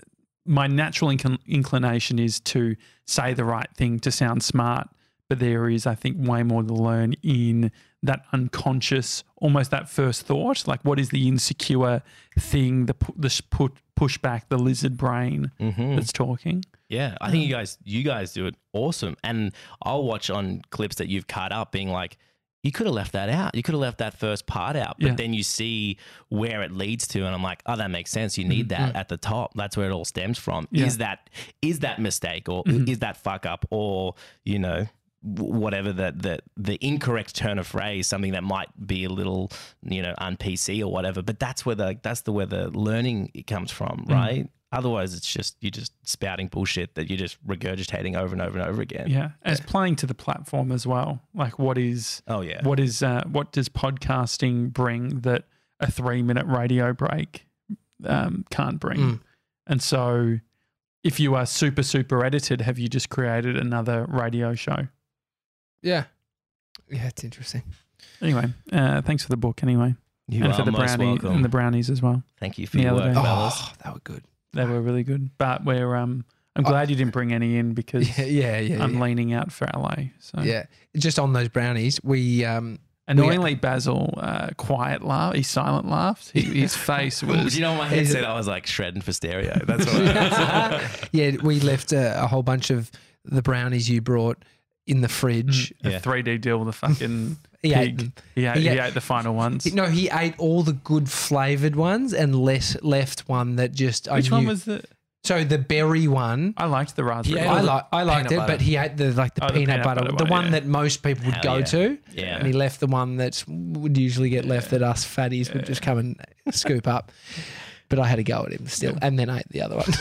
my natural inc- inclination is to say the right thing to sound smart, but there is, I think, way more to learn in that unconscious, almost that first thought, like what is the insecure thing, the pu- the put push back, the lizard brain Mm-hmm. that's talking. Yeah, I think you guys you guys do it awesome. And I'll watch on clips that you've cut up being like, you could have left that out. You could have left that first part out. But Yeah. then you see where it leads to, and I'm like, oh, that makes sense. You need that at the top. That's where it all stems from. Yeah. Is that is that mistake or Mhm. is that fuck up or, you know, w- whatever the, the the incorrect turn of phrase, something that might be a little, you know, un-P C or whatever. But that's where the that's the where the learning comes from, right? Otherwise, it's just you're just spouting bullshit that you're just regurgitating over and over and over again. Yeah, as playing to the platform as well. Like, what is Oh yeah. what is uh, what does podcasting bring that a three minute radio break um, can't bring? Mm. And so, if you are super super edited, have you just created another radio show? Yeah. Yeah, it's interesting. Anyway, uh, thanks for the book. Anyway, You and are for the most brownie welcome. and the brownies as well. Thank you for The your other work, day. fellas. Oh, that were good. They were really good. But we're um, I'm glad you didn't bring any in because Yeah, yeah, yeah. I'm yeah. leaning out for L A. So Yeah. Just on those brownies, we um annoyingly, Basil uh, quiet laugh. He silent laughed. He, his face Do was. you know my Is headset? it- I was like shredding for stereo. That's what. yeah, we left a, a whole bunch of the brownies you brought in the fridge. A Yeah. three D deal with a fucking He ate pig. them. He ate, He he ate- ate the final ones. No, he ate all the good flavored ones and less left one that just I Which one knew- was the? So the berry one, I liked the raspberry. Yeah, one. I the like I liked peanut it, butter. but he ate the like the Oh, the peanut, peanut butter, butter the one, one yeah. that most people would Hell go yeah. to, Yeah. and he left the one that would usually get left that us fatties would just come and scoop up. But I had to go at him still, and then ate the other one.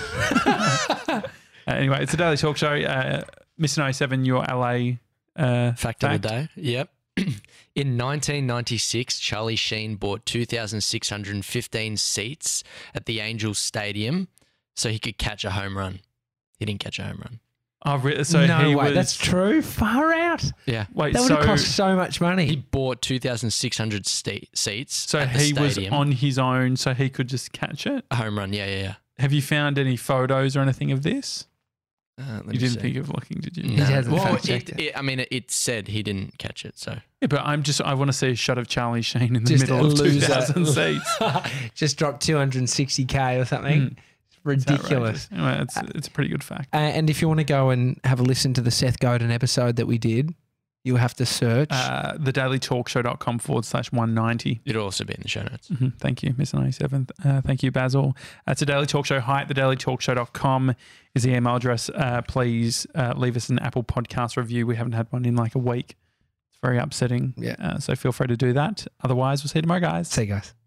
Uh, anyway, it's a Daily Talk Show. Uh, Mister ninety-seven, your L A uh, Fact, of the day. Yep. In nineteen ninety-six, Charlie Sheen bought two thousand six hundred fifteen seats at the Angels Stadium so he could catch a home run. He didn't catch a home run. Oh, re- so no he way, was. that's true. Far out. Yeah. Wait, That would so have cost so much money. He bought two thousand six hundred sta- seats so at the he was stadium. on his own, so he could just catch it. a home run. Yeah, yeah, yeah. Have you found any photos or anything of this? Uh, let me You didn't see. think of looking, did you? No. He hasn't Well, fact-checked it, it. it, I mean, it, it said he didn't catch it. So Yeah, but I'm just. I want to see a shot of Charlie Sheen in the Just middle a of two loser. thousand seats. Just dropped two hundred sixty K or something. Mm. It's It's ridiculous. outrageous. Anyway, it's, it's a pretty good fact. Uh, and if you want to go and have a listen to the Seth Godin episode that we did, you'll have to search. Uh, thedailytalkshow.com forward slash 190. it'll also be in the show notes. Mm-hmm. Thank you, Mister ninety-seven. Uh, thank you, Basil. Uh, it's a Daily Talk Show. Hi at thedailytalkshow dot com is the email address. Uh, please uh, leave us an Apple Podcast review. We haven't had one in like a week. It's very upsetting. Yeah. Uh, so feel free to do that. Otherwise, we'll see you tomorrow, guys. See you guys.